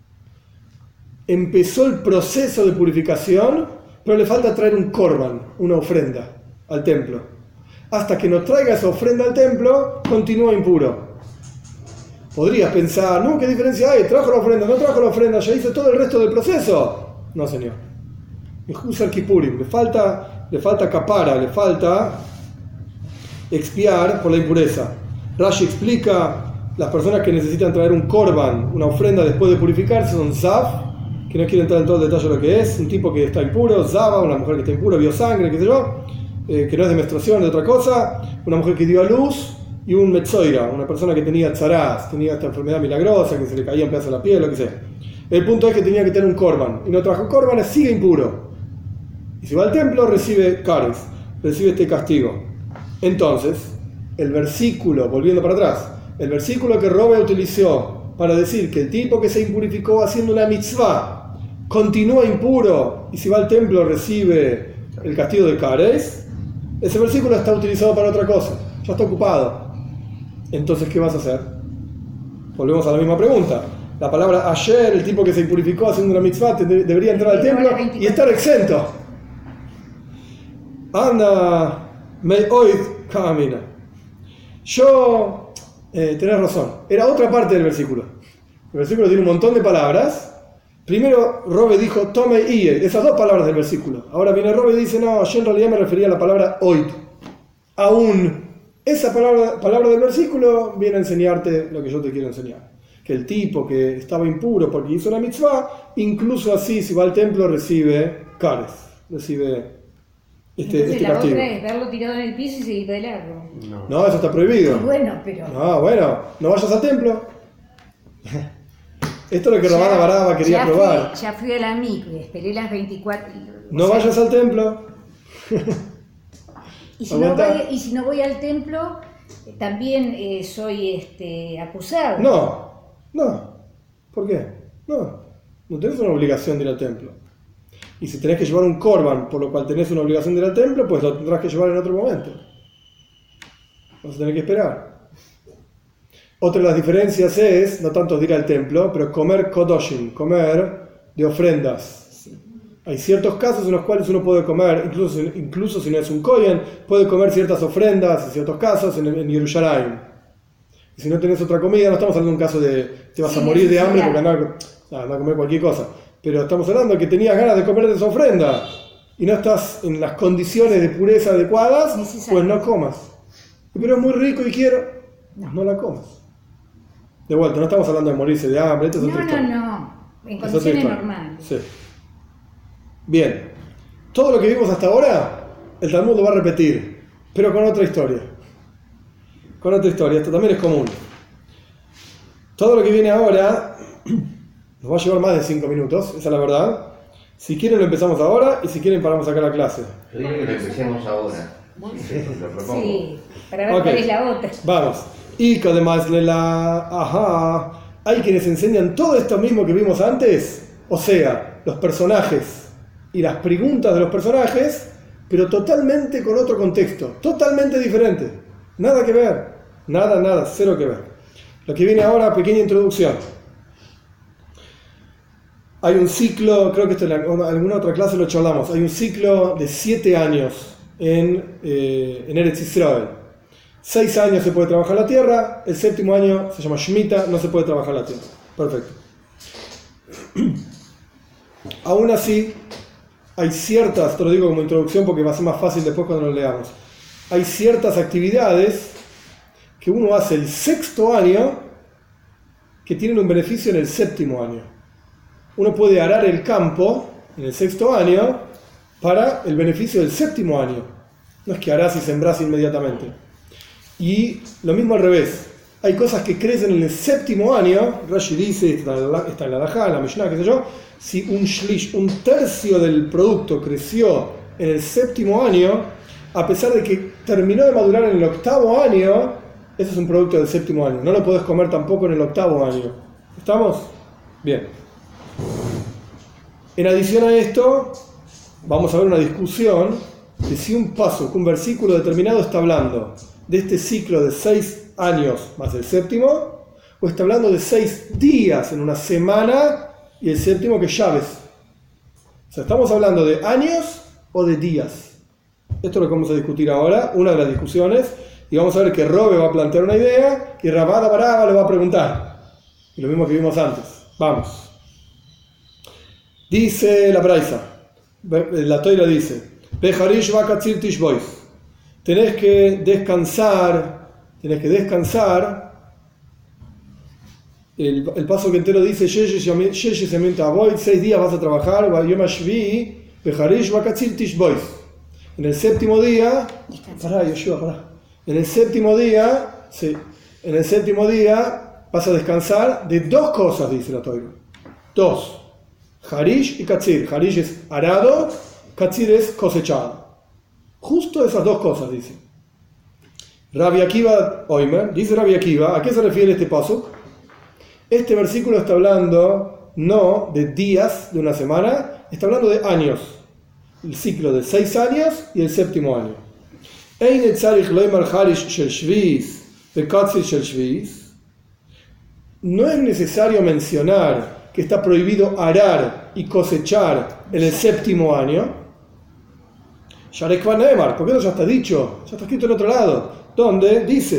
empezó el proceso de purificación, pero le falta traer un korban, una ofrenda, al templo. Hasta que no traiga esa ofrenda al templo, continúa impuro. Podrías pensar, no, ¿qué diferencia hay? ¿Trajo la ofrenda? ¿No trajo la ofrenda? ¿Ya hizo todo el resto del proceso? No, señor. Mejusar Kippurim, le falta, le falta capara, le falta expiar por la impureza. Rashi explica, las personas que necesitan traer un korban, una ofrenda después de purificarse, son Zav, que no quiero entrar en todo el detalle de lo que es, un tipo que está impuro, Zava, una mujer que está impura, vio sangre, qué sé yo, eh, que no es de menstruación, de otra cosa, una mujer que dio a luz, y un Metzoira, una persona que tenía tzaraz, tenía esta enfermedad milagrosa, que se le caía un pedazo de la piel, lo que sea. El punto es que tenía que tener un korban, y no trajo korban, sigue impuro. Y si va al templo, recibe kares, recibe este castigo. Entonces, el versículo, volviendo para atrás, el versículo que Robe utilizó para decir que el tipo que se impurificó haciendo una mitzvah continúa impuro y si va al templo recibe el castigo de kares, ese versículo está utilizado para otra cosa, ya está ocupado. Entonces, ¿qué vas a hacer? Volvemos a la misma pregunta. La palabra ayer, el tipo que se impurificó haciendo una mitzvah, debería entrar al templo y estar exento. Anda, me oid camina. Yo, eh, tenés razón, era otra parte del versículo. El versículo tiene un montón de palabras. Primero Robe dijo tome y esas dos palabras del versículo. Ahora viene Robe y dice, no, yo en realidad me refería a la palabra oid. Aún, esa palabra, palabra del versículo viene a enseñarte lo que yo te quiero enseñar. Que el tipo que estaba impuro porque hizo una mitzvah, incluso así, si va al templo, recibe kares, recibe este, Entonces, este la castigo. otra es verlo tirado en el piso y seguir de largo. No. No, eso está prohibido. Bueno, pero... No, bueno, no vayas al templo. Esto es lo que Rabana Baraba quería ya probar. Fui, ya fui a la mikve, esperé las veinticuatro... No o sea, vayas al templo. Y si, no Aguanta. voy, y si no voy al templo, eh, también eh, soy este, acusado. No, no. ¿Por qué? No. No tenés una obligación de ir al templo. Y si tenés que llevar un korban, por lo cual tenés una obligación de ir al templo, pues lo tendrás que llevar en otro momento. Vas a tener que esperar. Otra de las diferencias es, no tanto de ir al templo, pero comer kodoshim, comer de ofrendas. Hay ciertos casos en los cuales uno puede comer, incluso, incluso si no es un kohen, puede comer ciertas ofrendas, en ciertos casos, en, en Jerusalén. Y si no tenés otra comida, no estamos hablando de un caso de te vas Sí, a morir de hambre necesidad. porque andás no, andás a comer cualquier cosa. Pero estamos hablando de que tenías ganas de comer de esa ofrenda y no estás en las condiciones de pureza adecuadas, Necesario. pues no comas. Pero es muy rico y quiero, no, no la comas. De vuelta, no estamos hablando de morirse de hambre, esto es No, otra no, historia. no. En Es otra condiciones historia. normales. Sí. Bien. Todo lo que vimos hasta ahora, el Talmud lo va a repetir, pero con otra historia. Con otra historia, esto también es común. Todo lo que viene ahora nos va a llevar más de cinco minutos, esa es la verdad. Si quieren lo empezamos ahora y si quieren paramos acá la clase. Yo diría que lo empecemos ahora. Sí, lo propongo. Sí, para ver Ok. cuál es la otra. Vamos. Y que además de la... Ajá. Hay quienes enseñan todo esto mismo que vimos antes, o sea, los personajes y las preguntas de los personajes, pero totalmente con otro contexto, totalmente diferente. Nada que ver. Nada, nada, cero que ver. Lo que viene ahora, pequeña introducción. Hay un ciclo, creo que esto en alguna otra clase lo charlamos, hay un ciclo de siete años en, eh, en Eretz Israel. Seis años se puede trabajar la tierra, el séptimo año se llama Shemitah, no se puede trabajar la tierra. Perfecto. Aún así, hay ciertas, te lo digo como introducción porque va a ser más fácil después cuando lo leamos, hay ciertas actividades que uno hace el sexto año que tienen un beneficio en el séptimo año. Uno puede arar el campo en el sexto año para el beneficio del séptimo año. No es que arás y sembrás inmediatamente. Y lo mismo al revés. Hay cosas que crecen en el séptimo año. Rashi dice, está en la Halajá, en la Mishnah, qué sé yo, si un shlish, un tercio del producto creció en el séptimo año, a pesar de que terminó de madurar en el octavo año, ese es un producto del séptimo año. No lo podés comer tampoco en el octavo año. ¿Estamos? Bien. En adición a esto, vamos a ver una discusión de si un paso, un versículo determinado está hablando de este ciclo de seis años más el séptimo, o está hablando de seis días en una semana y el séptimo que es Shabbos. O sea, ¿estamos hablando de años o de días? Esto es lo que vamos a discutir ahora, una de las discusiones, y vamos a ver que Robe va a plantear una idea y Rabada Baraba le va a preguntar. Y lo mismo que vimos antes. Vamos. Dice la Braisa, la Toira dice, tenés que descansar, tenés que descansar. El, el paso que entero dice, seis días vas a trabajar, en el séptimo día, pará, Yoshua, pará. En el séptimo día, sí, en el séptimo día vas a descansar de dos cosas, dice la Toira. Dos. Harish y Katsir. Harish es arado, Katsir es cosechado. Justo esas dos cosas, dice. Rabbi Akiva Oimer, dice Rabbi Akiva, ¿a qué se refiere este paso? Este versículo está hablando no de días de una semana, está hablando de años. El ciclo de seis años y el séptimo año. No es necesario mencionar que está prohibido arar y cosechar en el séptimo año. Porque eso ya está dicho, ya está escrito en otro lado, donde dice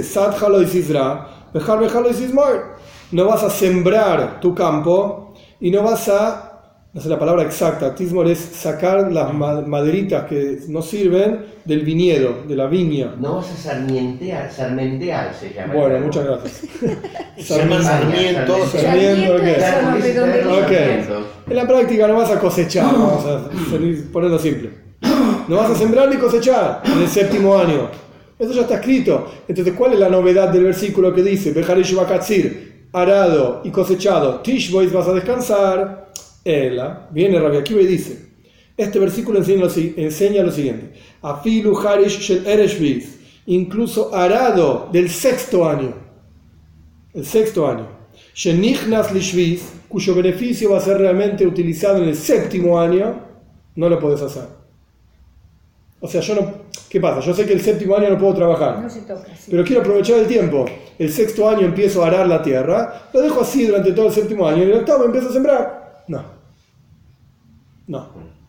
no vas a sembrar tu campo y no vas a, no sé la palabra exacta, tismor es sacar las maderitas que no sirven del viñedo, de la viña. No vas a sarmientear, sarmentear se llama. Bueno, muchas gracias. Se llama sarmiento. Sarmiento, ¿qué? Sarmiento, okay. En la práctica no vas a cosechar, vamos a ponerlo simple. No vas a sembrar ni cosechar en el séptimo año. Eso ya está escrito. Entonces, ¿cuál es la novedad del versículo que dice Beharish Bakatzir, arado y cosechado, Tishbois vas a descansar? Ela, viene Rabbi Akiva y dice, este versículo enseña lo, enseña lo siguiente, Afilu Harish Shel Ereshvis, incluso arado del sexto año, el sexto año, Shenichnas Lishvis, cuyo beneficio va a ser realmente utilizado en el séptimo año, no lo puedes hacer. O sea, yo no, ¿qué pasa? Yo sé que el séptimo año no puedo trabajar, No se toca, sí. pero quiero aprovechar el tiempo. El sexto año empiezo a arar la tierra, lo dejo así durante todo el séptimo año y el octavo empiezo a sembrar. No. No.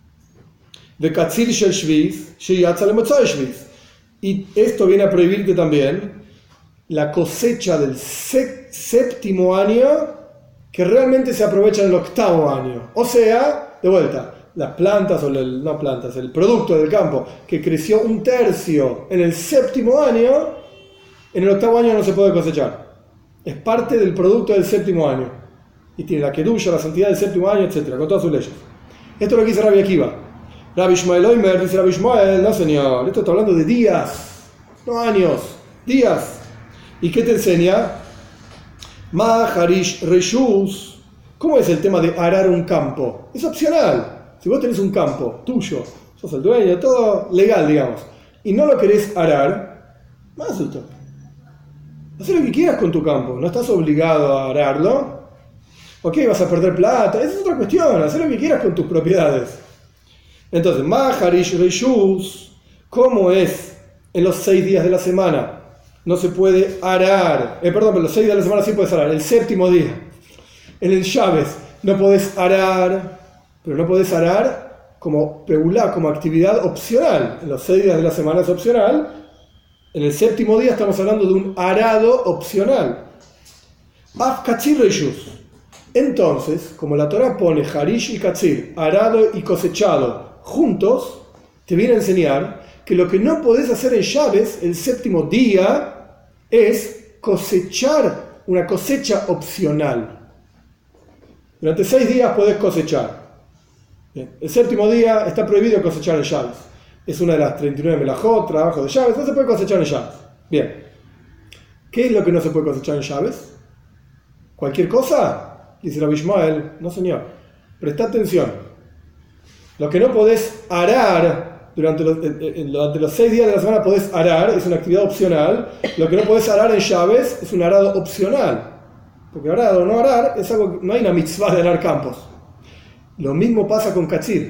Y esto viene a prohibirte también la cosecha del séptimo año que realmente se aprovecha en el octavo año. O sea, de vuelta, las plantas, o el, no plantas, el producto del campo que creció un tercio en el séptimo año, en el octavo año no se puede cosechar. Es parte del producto del séptimo año. Y tiene la kedusha, la santidad del séptimo año, etcétera, con todas sus leyes. Esto es lo que dice Rabbi Akiva. Rabbi Ishmael Oimer dice Rabbi Ishmael, no señor, esto está hablando de días, no años, días. ¿Y qué te enseña? Ma Harish Reshus. ¿Cómo es el tema de arar un campo? Es opcional. Si vos tenés un campo tuyo, sos el dueño, todo legal, digamos, y no lo querés arar, más esto. Haz lo que quieras con tu campo, no estás obligado a ararlo. Ok, vas a perder plata, esa es otra cuestión, haz lo que quieras con tus propiedades. Entonces, Maharish Reshus, ¿cómo es en los seis días de la semana? No se puede arar, eh, perdón, pero los seis días de la semana sí puedes arar, el séptimo día. En el Shabbos no podés arar, pero no podés arar como peulá, como actividad opcional. En los seis días de la semana es opcional. En el séptimo día estamos hablando de un arado opcional. Af Katzir Reshus. Entonces, como la Torah pone Harish y Katzir, arado y cosechado, juntos, te viene a enseñar que lo que no podés hacer en Shabbos, el séptimo día, es cosechar una cosecha opcional. Durante seis días podés cosechar. Bien. El séptimo día está prohibido cosechar en Shabbos. Es una de las treinta y nueve melajot, trabajo de Shabbos, no se puede cosechar en Shabbos. Bien. ¿Qué es lo que no se puede cosechar en Shabbos? ¿Cualquier cosa? Dice Rabbi Ishmael, no señor. Presta atención. Lo que no podés arar durante los, durante los seis días de la semana podés arar, es una actividad opcional. Lo que no podés arar en Shabbos es un arado opcional. Porque arado o no arar es algo, no hay una mitzvah de arar campos. Lo mismo pasa con Katzir.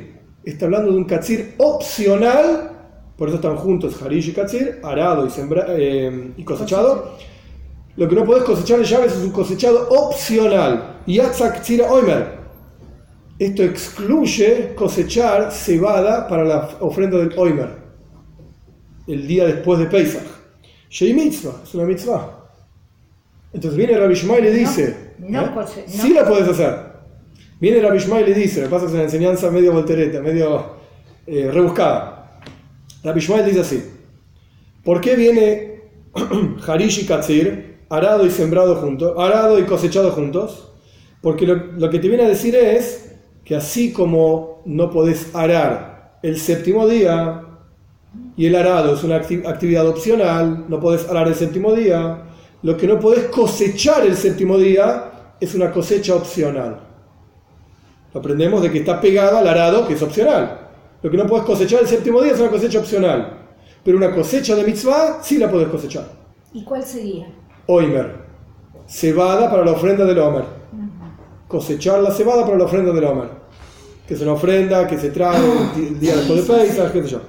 está hablando de un katsir opcional, por eso están juntos harish y katsir, arado y, sembra, eh, y cosechado. Lo que no podés cosechar en llaves es un cosechado opcional. Yatzak tzira oimer. Esto excluye cosechar cebada para la ofrenda del oimer, el día después de Pesach. Shei mitzvah, es una mitzvah. Entonces viene Rabbi Shmuel y le dice, no, no, ¿eh? cose- no. sí la podés hacer. Viene Rabbi Shmuel y le dice, me pasa que es una enseñanza medio voltereta, medio eh, rebuscada. Rabbi Shmuel dice así: ¿por qué viene harish y katsir, arado y sembrado juntos, arado y cosechado juntos? Porque lo, lo que te viene a decir es que así como no podés arar el séptimo día, y el arado es una acti- actividad opcional, no podés arar el séptimo día, lo que no podés cosechar el séptimo día es una cosecha opcional. Aprendemos de que está pegado al arado, que es opcional. Lo que no podés cosechar el séptimo día es una cosecha opcional. Pero una cosecha de mitzvah sí la podés cosechar. ¿Y cuál sería? Oimer, cebada para la ofrenda del Omer. Cosechar la cebada para la ofrenda del Omer, que es una ofrenda que se trae el día después de Pesach, qué sé yo.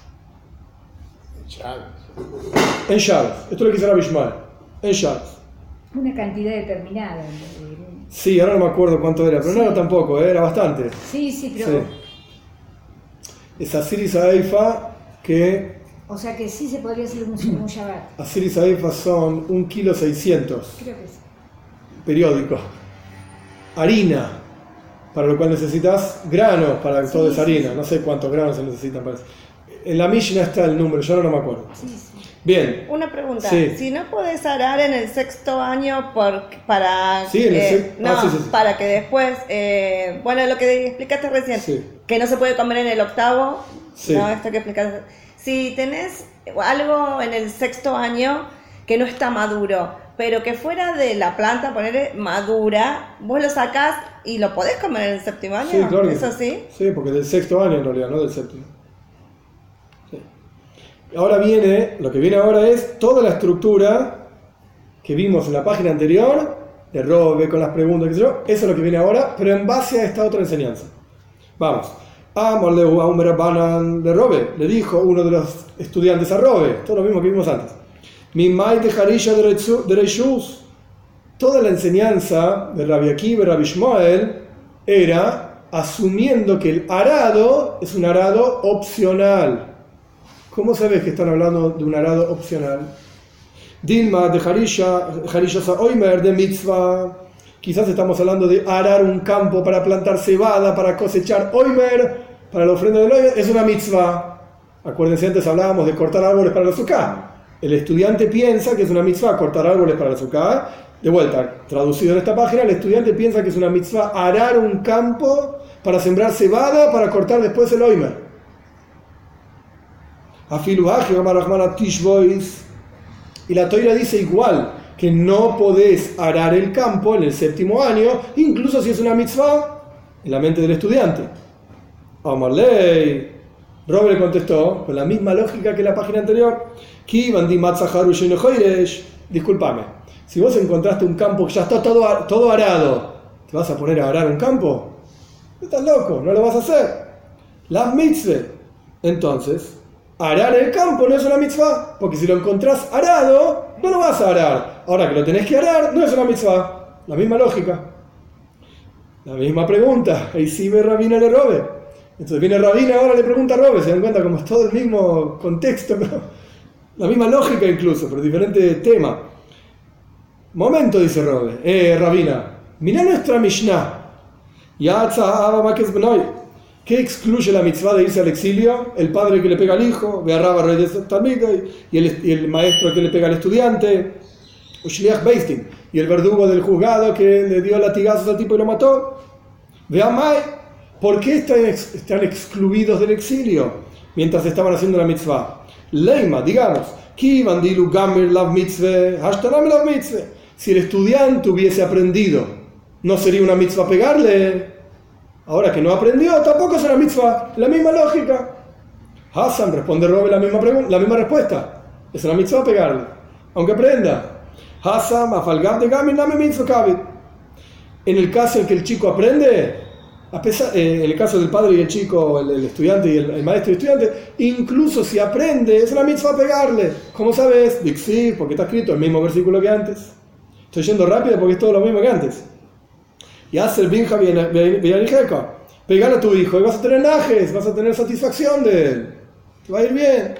En Shabbos. Esto es lo que dice Rabbi Shmuel. En Shabbos. Una cantidad determinada. Sí, ahora no me acuerdo cuánto era, pero no era tampoco, ¿eh? Era bastante. Sí, sí, pero... Sí. Es Asir y Saifa, que O sea que sí se podría hacer un, un Shabbat. Asir y Saifa son un kilo seiscientos, Creo que sí. periódico. Harina, para lo cual necesitas granos, para Sí, todo es sí, harina, sí. no sé cuántos granos se necesitan para eso. En la Mishnah está el número, yo ahora no me acuerdo. Sí, sí. Bien, Una pregunta, Sí. si no podés arar en el sexto año por, para, Sí, en el eh, sex- no, ah, sí, sí, sí. para que después, eh, bueno, lo que explicaste recién, Sí. que no se puede comer en el octavo, Sí. no, esto que explicaste. Si tenés algo en el sexto año que no está maduro, pero que fuera de la planta, poner madura, vos lo sacás y lo podés comer en el séptimo año, sí, claro que ¿eso sí? Sí, porque del sexto año en realidad, no del séptimo. Sí. Ahora viene, lo que viene ahora es toda la estructura que vimos en la página anterior, de Robe con las preguntas, qué sé yo, eso es lo que viene ahora, pero en base a esta otra enseñanza. Vamos. Amorlehu a un Rabbanan de Robe, le dijo uno de los estudiantes a Robe, todo lo mismo que vimos antes. Mi mai de Harisha de Reishus. Toda la enseñanza de Rabbi Akiva y Rabbi Shmuel era asumiendo que el arado es un arado opcional. ¿Cómo sabes que están hablando de un arado opcional? Dilma de Harisha, Harisha Oimer de mitzvah. Quizás estamos hablando de arar un campo para plantar cebada, para cosechar oimer, para la ofrenda del oimer. Es una mitzvah. Acuérdense, antes hablábamos de cortar árboles para la sukkah. El estudiante piensa que es una mitzvah cortar árboles para la sukkah. De vuelta, traducido en esta página, el estudiante piensa que es una mitzvah arar un campo para sembrar cebada, para cortar después el oimer. Y la Toira dice igual, que no podés arar el campo en el séptimo año, incluso si es una mitzvah, en la mente del estudiante. Amarley, Rob le contestó, con la misma lógica que la página anterior, discúlpame, si vos encontraste un campo que ya está todo, todo arado, ¿te vas a poner a arar un campo? Estás loco, no lo vas a hacer. Las mitzvah. Entonces, arar el campo no es una mitzvah, porque si lo encontrás arado, no lo vas a arar. Ahora que lo tenés que arar, no es una mitzvah. La misma lógica. La misma pregunta. Y si ve Rabina le robe. Entonces viene Rabina ahora le pregunta a Robe. Se dan cuenta como es todo el mismo contexto, ¿no? La misma lógica incluso, pero diferente tema. Momento, dice Robe. Eh, Rabina, mirá nuestra Mishnah. Yatza Abba Makes Benoy. ¿Qué excluye la mitzvah de irse al exilio? El padre que le pega al hijo, Be'arraba rey de Talmid, y el, y el maestro que le pega al estudiante, Ushliach Beistin, y el verdugo del juzgado que le dio latigazos al tipo y lo mató. Veamai, ¿por qué están, ex, están excluidos del exilio mientras estaban haciendo la mitzvah? Leima, digamos, Kivandilu Gamir Lav Mitzvah, Hashtanam Lav Mitzvah. Si el estudiante hubiese aprendido, ¿no sería una mitzvah pegarle? Ahora que no aprendió, tampoco es una mitzvah. La misma lógica. Hassan responde Robe la misma, la misma respuesta. Es una mitzvah pegarle, aunque aprenda. Hassan, afalgab de gamin, dame mitzvah kabit. En el caso en que el chico aprende, A pesar, eh, en el caso del padre y el chico, el, el estudiante y el, el maestro y el estudiante, incluso si aprende, es una mitzvah pegarle. ¿Cómo sabes? Dixir, porque está escrito el mismo versículo que antes. Estoy yendo rápido porque es todo lo mismo que antes. Y hace el binja vianijeca. Pegar a tu hijo y vas a tener najes, vas a tener satisfacción de él. Te va a ir bien.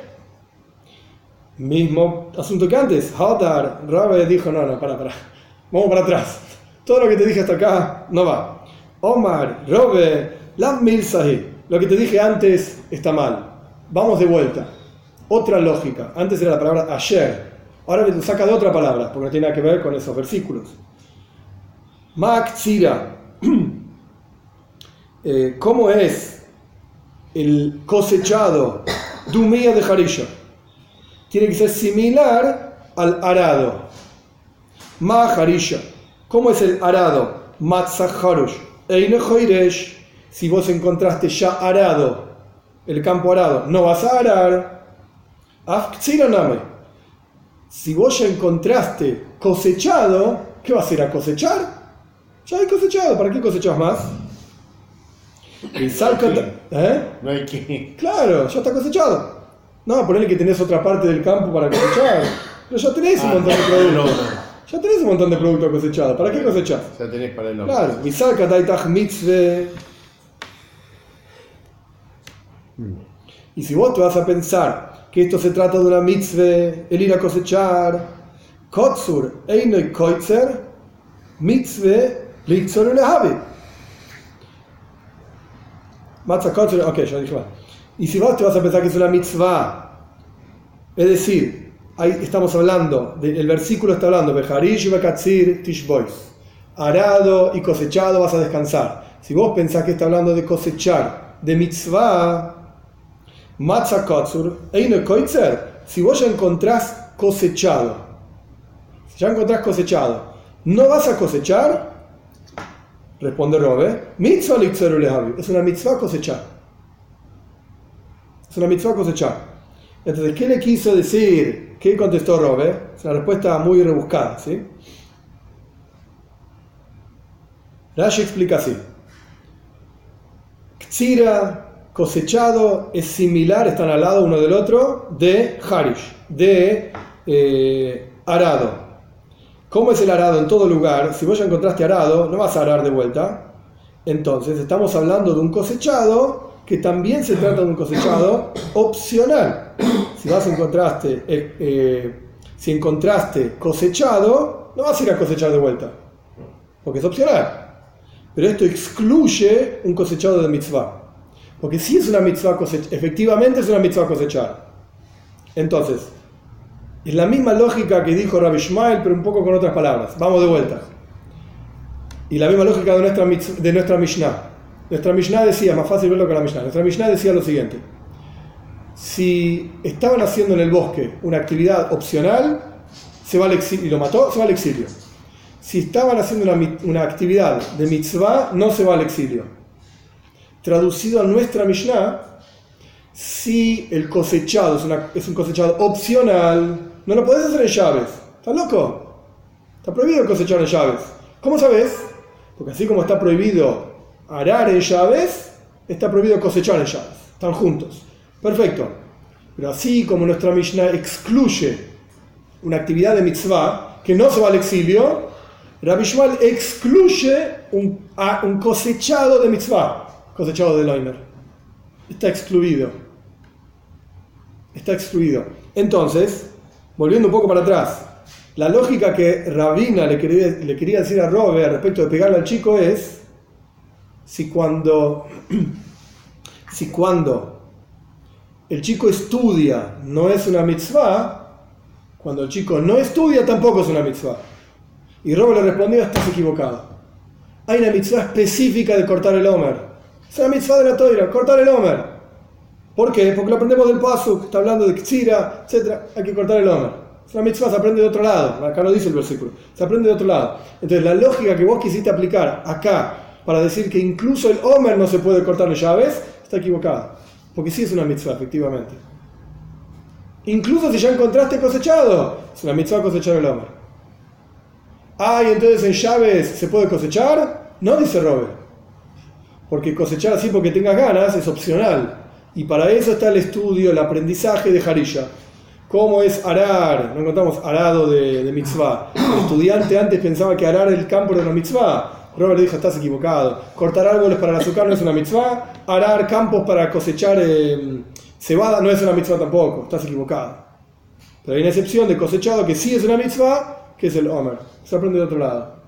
Mismo asunto que antes. Hadar, Rabbe dijo, no, no, para, para. Vamos para atrás. Todo lo que te dije hasta acá no va. Omar, Robe, Lam Milsahi. Lo que te dije antes está mal. Vamos de vuelta. Otra lógica. Antes era la palabra ayer. Ahora me saca de otra palabra, porque no tiene nada que ver con esos versículos. Mak Tzira. eh, ¿Cómo es el cosechado Dumía de Harisha? Tiene que ser similar al arado. Ma Harisha. ¿Cómo es el arado? Matzah Harush. Si vos encontraste ya arado, el campo arado, no vas a arar. Si vos ya encontraste cosechado, ¿qué vas a ir a cosechar? Ya hay cosechado, ¿para qué cosechas más? El ¿eh? No hay que. Claro, ya está cosechado. No, ponele que tenés otra parte del campo para cosechar. Pero ya tenés un montón de productos. Ya tenés un montón de productos cosechados. ¿Para qué cosechar? Ya tenés para el hombre. Claro, Misaka Daitach Mitzve. Y si vos te vas a pensar que esto se trata de una mitzve, el ir a cosechar, Kotzur, Einoi Koitzer, mitzve, Litzor Ulehavi. Matzah Kotzur, ok, ya dije mal. Y si vos te vas a pensar que es una mitzvah, es decir, ahí estamos hablando, el versículo está hablando de Harish y Bekatzir Tishbois. Arado y cosechado vas a descansar. Si vos pensás que está hablando de cosechar, de mitzvah, Matzah Kotzur, Eino Koitzer, si vos ya encontrás cosechado, si ya encontrás cosechado, ¿no vas a cosechar? Responde Robe, mitzvah litzor ulehavi, es una mitzvah cosechar. Es una mitzvah cosechar. Entonces, ¿qué le quiso decir? ¿Qué contestó Robe? Es una respuesta muy rebuscada, ¿sí? Rashi explica así. Ktsira, cosechado, es similar, están al lado uno del otro, de Harish, de eh, arado. ¿Cómo es el arado en todo lugar? Si vos ya encontraste arado, no vas a arar de vuelta. Entonces, estamos hablando de un cosechado que también se trata de un cosechado opcional. Si vas encontraste, eh, eh, si encontraste cosechado, no vas a ir a cosechar de vuelta, porque es opcional. Pero esto excluye un cosechado de mitzvah. Porque si es una mitzvah cosechar, efectivamente es una mitzvah cosechar. Entonces, es la misma lógica que dijo Rabbi Ishmael, pero un poco con otras palabras. Vamos de vuelta. Y la misma lógica de nuestra, de nuestra Mishnah. Nuestra Mishnah decía, más fácil verlo que la Mishnah. Nuestra Mishnah decía lo siguiente. Si estaban haciendo en el bosque una actividad opcional, se va al exilio, y lo mató, se va al exilio. Si estaban haciendo una, una actividad de mitzvah, no se va al exilio. Traducido a nuestra Mishnah, si el cosechado es, una, es un cosechado opcional, no lo podés hacer en llaves. ¿Estás loco? Está prohibido cosechar en llaves. ¿Cómo sabes? Porque así como está prohibido arar en llaves, está prohibido cosechar en llaves. Están juntos. Perfecto. Pero así como nuestra Mishnah excluye una actividad de mitzvah que no se va al exilio, Rabbi Ishmael excluye un, a, un cosechado de mitzvah. Cosechado de Loimer. Está excluido. Está excluido. Entonces, volviendo un poco para atrás, la lógica que Rabina le quería, le quería decir a Robe respecto de pegarle al chico es si cuando, si cuando el chico estudia no es una mitzvah, cuando el chico no estudia tampoco es una mitzvah. Y Robe le respondió, estás equivocado. Hay una mitzvah específica de cortar el Omer. Es una mitzvah de la Toira, cortar el Omer. ¿Por qué? Porque lo aprendemos del Pasuk, está hablando de Ktsira, etcétera. Hay que cortar el Omer. Es una mitzvah, se aprende de otro lado. Acá no dice el versículo. Se aprende de otro lado. Entonces, la lógica que vos quisiste aplicar acá para decir que incluso el Omer no se puede cortar las llaves, está equivocada. Porque sí es una mitzvah, efectivamente. Incluso si ya encontraste cosechado, es una mitzvah cosechar el Omer. Ah, y entonces en llaves se puede cosechar. No, dice Robert. porque cosechar así porque tengas ganas es opcional. Y para eso está el estudio, el aprendizaje de Harisha. ¿Cómo es arar? No encontramos arado de, de mitzvah. El estudiante antes pensaba que arar el campo era una mitzvah. Robert dijo, estás equivocado. Cortar árboles para el azúcar no es una mitzvah. Arar campos para cosechar eh, cebada no es una mitzvah tampoco. Estás equivocado. Pero hay una excepción de cosechado que sí es una mitzvah, que es el Omer. Se aprende de otro lado.